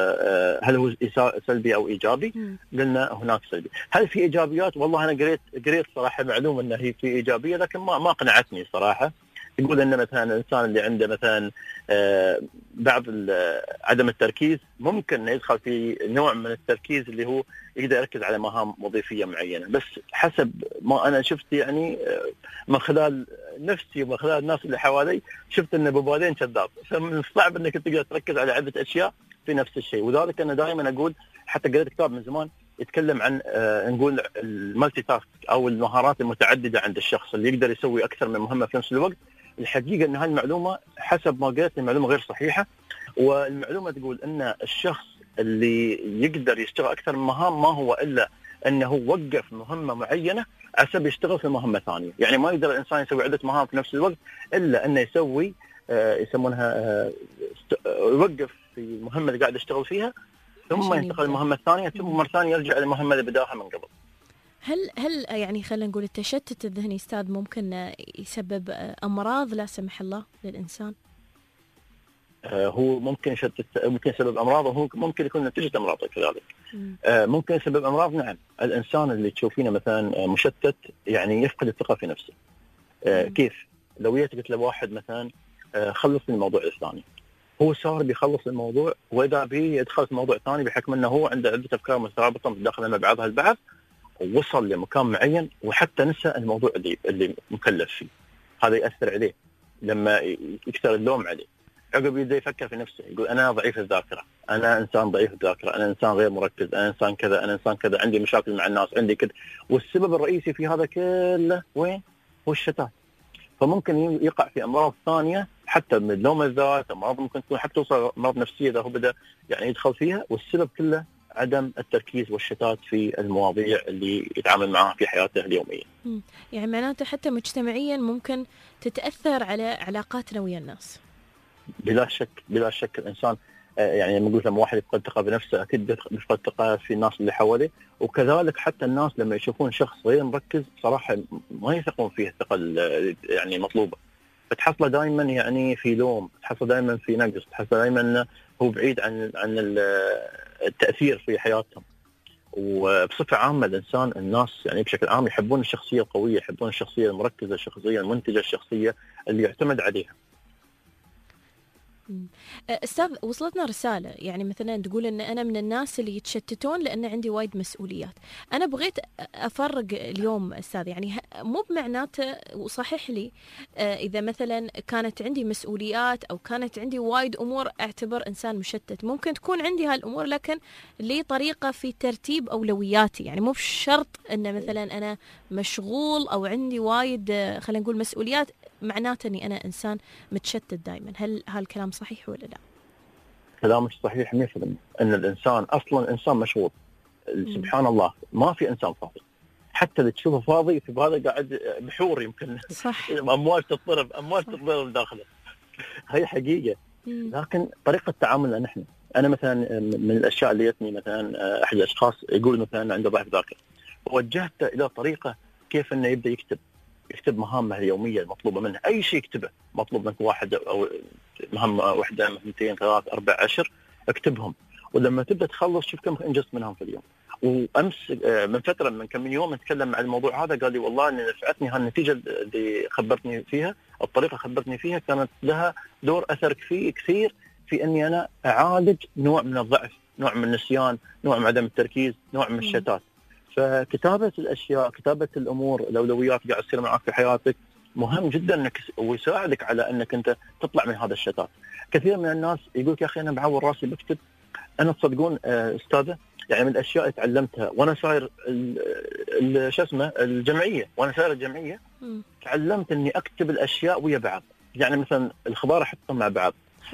هل هو سلبي أو إيجابي. قلنا هناك سلبي. هل في إيجابيات؟ والله أنا قريت صراحة معلومة أنه هي في إيجابية لكن ما قنعتني صراحة. يقول أن مثلا الإنسان اللي عنده مثلا بعض عدم التركيز ممكن يدخل في نوع من التركيز اللي هو يقدر يركز على مهام وظيفية معينة، بس حسب ما أنا شفت يعني من خلال نفسي ومن خلال الناس اللي حوالي شفت أن ببالين كذاب، فمن الصعب أنك تقدر تركز على عدة أشياء في نفس الشيء. وذلك أنا دائما أقول، حتى قرأت كتاب من زمان يتكلم عن نقول المالتي تاسك أو المهارات المتعددة عند الشخص اللي يقدر يسوي أكثر من مهمة في نفس الوقت. الحقيقة أن هالمعلومة حسب ما قرأت المعلومة غير صحيحة، والمعلومة تقول أن الشخص اللي يقدر يشتغل أكثر من مهام ما هو إلا أنه وقف مهمة معينة عشان يشتغل في مهمة ثانية. يعني ما يقدر الإنسان يسوي عدة مهام في نفس الوقت إلا أنه يسوي يسمونها يوقف في المهمة اللي قاعد يشتغل فيها ثم ينتقل للمهمة الثانية ثم مرة ثانية يرجع للمهمة اللي بداها من قبل. هل يعني خلينا نقول التشتت الذهني أستاذ ممكن يسبب أمراض لا سمح الله للإنسان؟ هو ممكن يسبب أمراض، وهو ممكن يكون نتيجة أمراض كذلك. ممكن يسبب أمراض. نعم، الإنسان اللي تشوفينه مثلا مشتت يعني يفقد الثقة في نفسه. كيف؟ لو قلت لواحد مثلا خلص الموضوع الثاني، هو صار بيخلص الموضوع وإذا يدخل في موضوع ثاني بحكم أنه هو عنده عدة أفكار مترابطة متداخلة مع بعضها البعض، ووصل لمكان معين وحتى نسى الموضوع اللي مكلف فيه. هذا يأثر عليه لما يكثر اللوم عليه. عقب يبدأ يفكر في نفسه، يقول أنا ضعيف الذاكرة، أنا إنسان ضعيف الذاكرة، أنا إنسان غير مركز، أنا إنسان كذا، أنا إنسان كذا، عندي مشاكل مع الناس، عندي كذا. والسبب الرئيسي في هذا كله وين؟ هو الشتات. فممكن يقع في أمراض ثانية حتى من لوم الذات، أمراض ممكن تكون حتى توصل أمراض نفسية إذا هو بدأ يعني يدخل فيها، والسبب كله عدم التركيز والشتات في المواضيع اللي يتعامل معها في حياته اليومية. يعني معناته حتى مجتمعيا ممكن تتأثر على علاقاتنا ويا الناس. بلا شك الإنسان يعني لما نقول لما واحد يفقد ثقة بنفسه أكيد يفقد ثقة في الناس اللي حواليه، وكذلك حتى الناس لما يشوفون شخص غير مركز صراحة ما يثقون فيه الثقة يعني مطلوبة، فتحصله دائما يعني في لوم، تحصله دائما في نقص، تحصله دائما هو بعيد عن التأثير في حياتهم. وبصفة عامة الإنسان الناس يعني بشكل عام يحبون الشخصية القوية، يحبون الشخصية المركزة، الشخصية المنتجة، الشخصية اللي يعتمد عليها. أستاذ، وصلتنا رسالة يعني مثلا تقول أن أنا من الناس اللي يتشتتون لأن عندي وايد مسؤوليات. أنا بغيت أفرق اليوم أستاذ، يعني مو بمعناته وصحح لي إذا مثلا كانت عندي مسؤوليات أو كانت عندي وايد أمور أعتبر إنسان مشتت. ممكن تكون عندي هالأمور لكن لي طريقة في ترتيب أولوياتي، يعني مو بشرط أن مثلا أنا مشغول أو عندي وايد خلينا نقول مسؤوليات معناته أني أنا إنسان متشتت دائما. هل هالكلام صحيح ولا لا؟ كلامك صحيح 100%. أن الإنسان أصلا إنسان مشغول. سبحان الله ما في إنسان فاضي. حتى اللي تشوفه فاضي في هذا قاعد بحور يمكن صح. اموال تضرب داخله. هي حقيقه. لكن طريقه تعاملنا نحن، انا مثلا من الاشياء اللي جتني مثلا احد الاشخاص يقول مثلا عنده ضعف ذاكره، ووجهته الى طريقه كيف انه يبدا يكتب مهامه اليوميه المطلوبه منه، اي شيء يكتبه مطلوب منك واحد او مهمه واحده 2 3 4 10 اكتبهم، ولما تبدا تخلص شوف كم انجزت منهم في اليوم. وامس من فتره من كم يوم نتكلم عن الموضوع هذا، قال لي والله ان نفعتني هالنتيجه اللي خبرتني فيها، الطريقه خبرتني فيها كانت لها دور اثر فيه كثير في اني انا اعالج نوع من الضعف، نوع من النسيان، نوع من عدم التركيز، نوع من الشتات. فكتابه الاشياء، كتابه الامور، الاولويات قاعد تصير معك في حياتك مهم جدا انك ويساعدك على انك انت تطلع من هذا الشتات. كثير من الناس يقول يا اخي انا بعور راسي بكتب. انا تصدقون استاذه يعني من الاشياء اللي تعلمتها وانا ساير شو اسمه الجمعيه، وانا ساير الجمعيه تعلمت اني اكتب الاشياء ويا بعض. يعني مثلا الخضار احطهم مع بعض،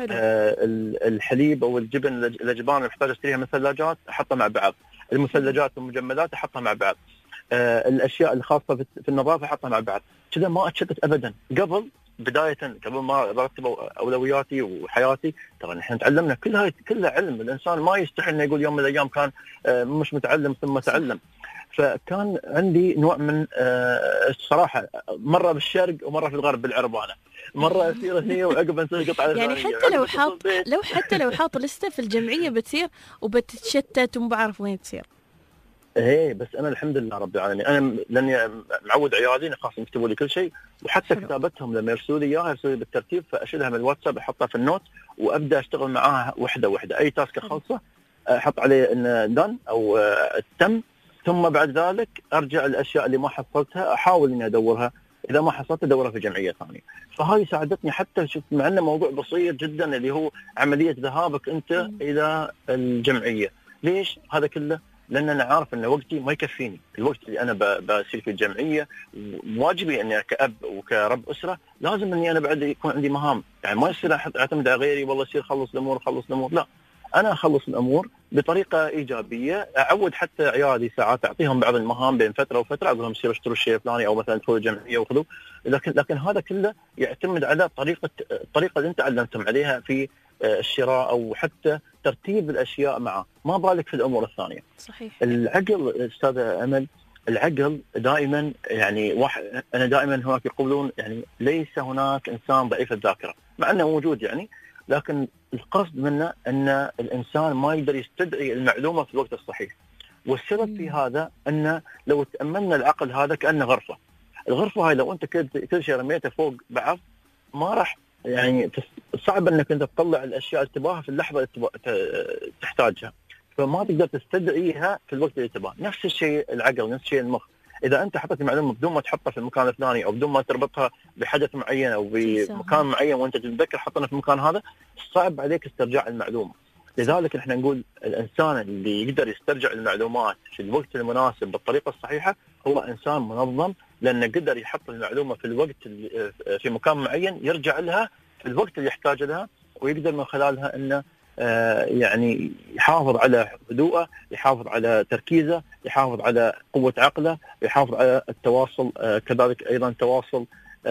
الحليب او الجبن، الاجبان اللي محتاج اشتريها من الثلاجات احطها مع بعض، المثلجات والمجمدات احطها مع بعض، الاشياء الخاصه في النظافه احطها مع بعض. كذا ما اتشتت ابدا. بدايه قبل ما ارتب اولوياتي وحياتي، ترى نحن تعلمنا كلها علم. الانسان ما يستحي انه يقول يوم من الايام كان مش متعلم ثم تعلم. فكان عندي نوع من الصراحه مره بالشرق ومره في الغرب بالعربانه، مره اسير هنا وعقب نسوي قطعه يعني حتى لو حاط لسته في الجمعيه بتصير وبتتشتت وما بعرف وين تصير. ايه بس انا الحمد لله رب العالمين، انا لاني معود عيالي خاص يكتبوا لي كل شيء، وحتى كتابتهم لما يرسلوا لي اياها يرسلوا لي بالترتيب، فاشيلها من الواتساب احطها في النوت وابدا اشتغل معاها وحده. اي تاسك خلصه احط عليه ان دن او تم، ثم بعد ذلك ارجع الاشياء اللي ما حصلتها احاول اني ادورها، اذا ما حصلت ادورها في جمعيه ثانيه. فهاي ساعدتني حتى شفت مع انه موضوع بسيط جدا اللي هو عمليه ذهابك انت الى الجمعيه. ليش هذا كله؟ لان انا عارف ان وقتي ما يكفيني، الوقت اللي انا بسير في الجمعيه واجبي اني كأب وكرب اسره لازم اني انا بعد يكون عندي مهام. يعني ما يصير اعتمد على غيري والله يصير خلص الامور، لا، انا اخلص الامور بطريقه ايجابيه. اعود حتى عيالي ساعات اعطيهم بعض المهام بين فتره وفتره، اقول لهم سيروا اشتروا الشيء الفلاني او مثلا ادخلوا الجمعيه وخذوا. لكن هذا كله يعتمد على الطريقه اللي انت علمتهم عليها في الشراء او حتى ترتيب الاشياء معه، ما بالك في الامور الثانيه. صحيح. العقل استاذه امل، العقل دائما يعني انا دائما هناك يقولون يعني ليس هناك انسان ضعيف الذاكره، مع انه موجود يعني، لكن القصد منه ان الانسان ما يقدر يستدعي المعلومه في الوقت الصحيح. والسبب في هذا ان لو تاملنا العقل هذا كانه غرفه، الغرفه هاي لو انت كل شيء رميته فوق بعض ما راح يعني صعب انك انت تطلع الاشياء اللي تباها في اللحظه اللي تحتاجها، فما تقدر تستدعيها في الوقت اللي تباه. نفس الشيء العقل، نفس الشيء المخ. اذا انت حطيت المعلومه بدون ما تحطها في المكان الفلاني او بدون ما تربطها بحدث معين او بمكان معين وانت تتذكر حطنا في المكان هذا، صعب عليك استرجاع المعلومه. لذلك احنا نقول الانسان اللي يقدر يسترجع المعلومات في الوقت المناسب بالطريقه الصحيحه هو انسان منظم، لانه قدر يحط المعلومه في الوقت في مكان معين يرجع لها في الوقت اللي يحتاج لها، ويقدر من خلالها انه يعني يحافظ على هدوءه، يحافظ على تركيزه، يحافظ على قوه عقله، يحافظ على التواصل، كذلك ايضا تواصل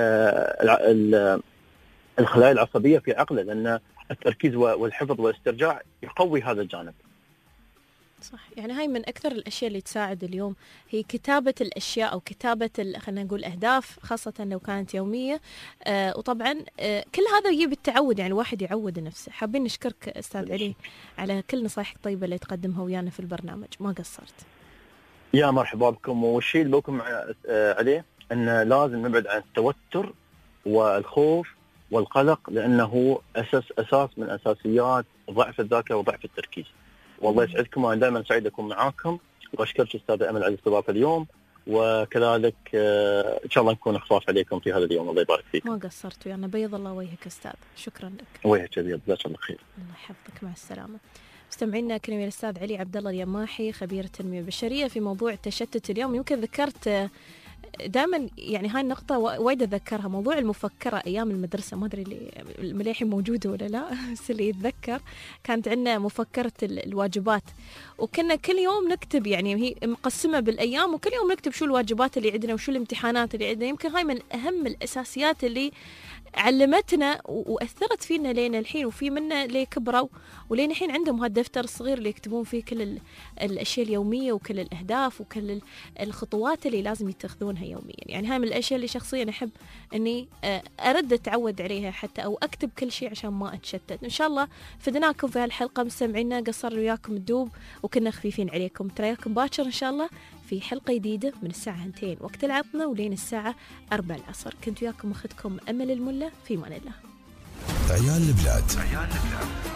الخلايا العصبيه في عقله، لان التركيز والحفظ والاسترجاع يقوي هذا الجانب. صح. يعني هاي من أكثر الأشياء اللي تساعد اليوم هي كتابة الأشياء أو كتابة خلينا نقول أهداف، خاصة لو كانت يومية. وطبعا كل هذا يجي بالتعود، يعني الواحد يعود نفسه. حابين نشكرك أستاذ علي على كل نصائحك الطيبة اللي تقدمها ويانا في البرنامج، ما قصرت. يا مرحبا بكم. والشيء اللي بكم عليه أن لازم نبعد عن التوتر والخوف والقلق، لأنه أساس من أساسيات ضعف الذاكرة وضعف التركيز. والله يسعدكم، وانا دائما سعيد اكون معاكم، واشكرك استاذه امل على الاستضافه اليوم، وكذلك ان شاء الله نكون خفاف عليكم في هذا اليوم. الله يبارك فيك. ما قصرت ويانا، بيض الله وجهك استاذ. شكرا لك. وجهك ابيض، جزاك الله خير. الله يحفظك، مع السلامه. مستمعينا كريم الاستاذ علي عبد الله اليماحي، خبير التنميه البشريه، في موضوع التشتت اليوم. يمكن ذكرت دائما يعني هاي النقطة وايد أتذكرها، موضوع المفكرة أيام المدرسة، ما أدري اللي المليحي موجودة ولا لا، بس اللي يتذكر كانت عندنا مفكرة الواجبات، وكنا كل يوم نكتب، يعني هي مقسمة بالأيام، وكل يوم نكتب شو الواجبات اللي عندنا وشو الامتحانات اللي عندنا. يمكن هاي من أهم الأساسيات اللي علمتنا وأثرت فينا لين الحين، وفي منا ليه كبروا ولين الحين عندهم هالدفتر الصغير اللي يكتبون فيه كل الأشياء اليومية وكل الأهداف وكل الخطوات اللي لازم يتخذونها يوميا. يعني هاي من الأشياء اللي شخصيا أحب أني أرد أتعود عليها حتى، أو أكتب كل شيء عشان ما أتشتت. إن شاء الله فدناكم في هالحلقة مستمعينا، قصر وياكم الدوب وكنا خفيفين عليكم. ترياكم باكر إن شاء الله في حلقة جديدة من الساعة 2 وقت العطنة ولين الساعة 4 العصر. كنت وياكم أختكم أمل الملا، في مان الله. عيال البلاد.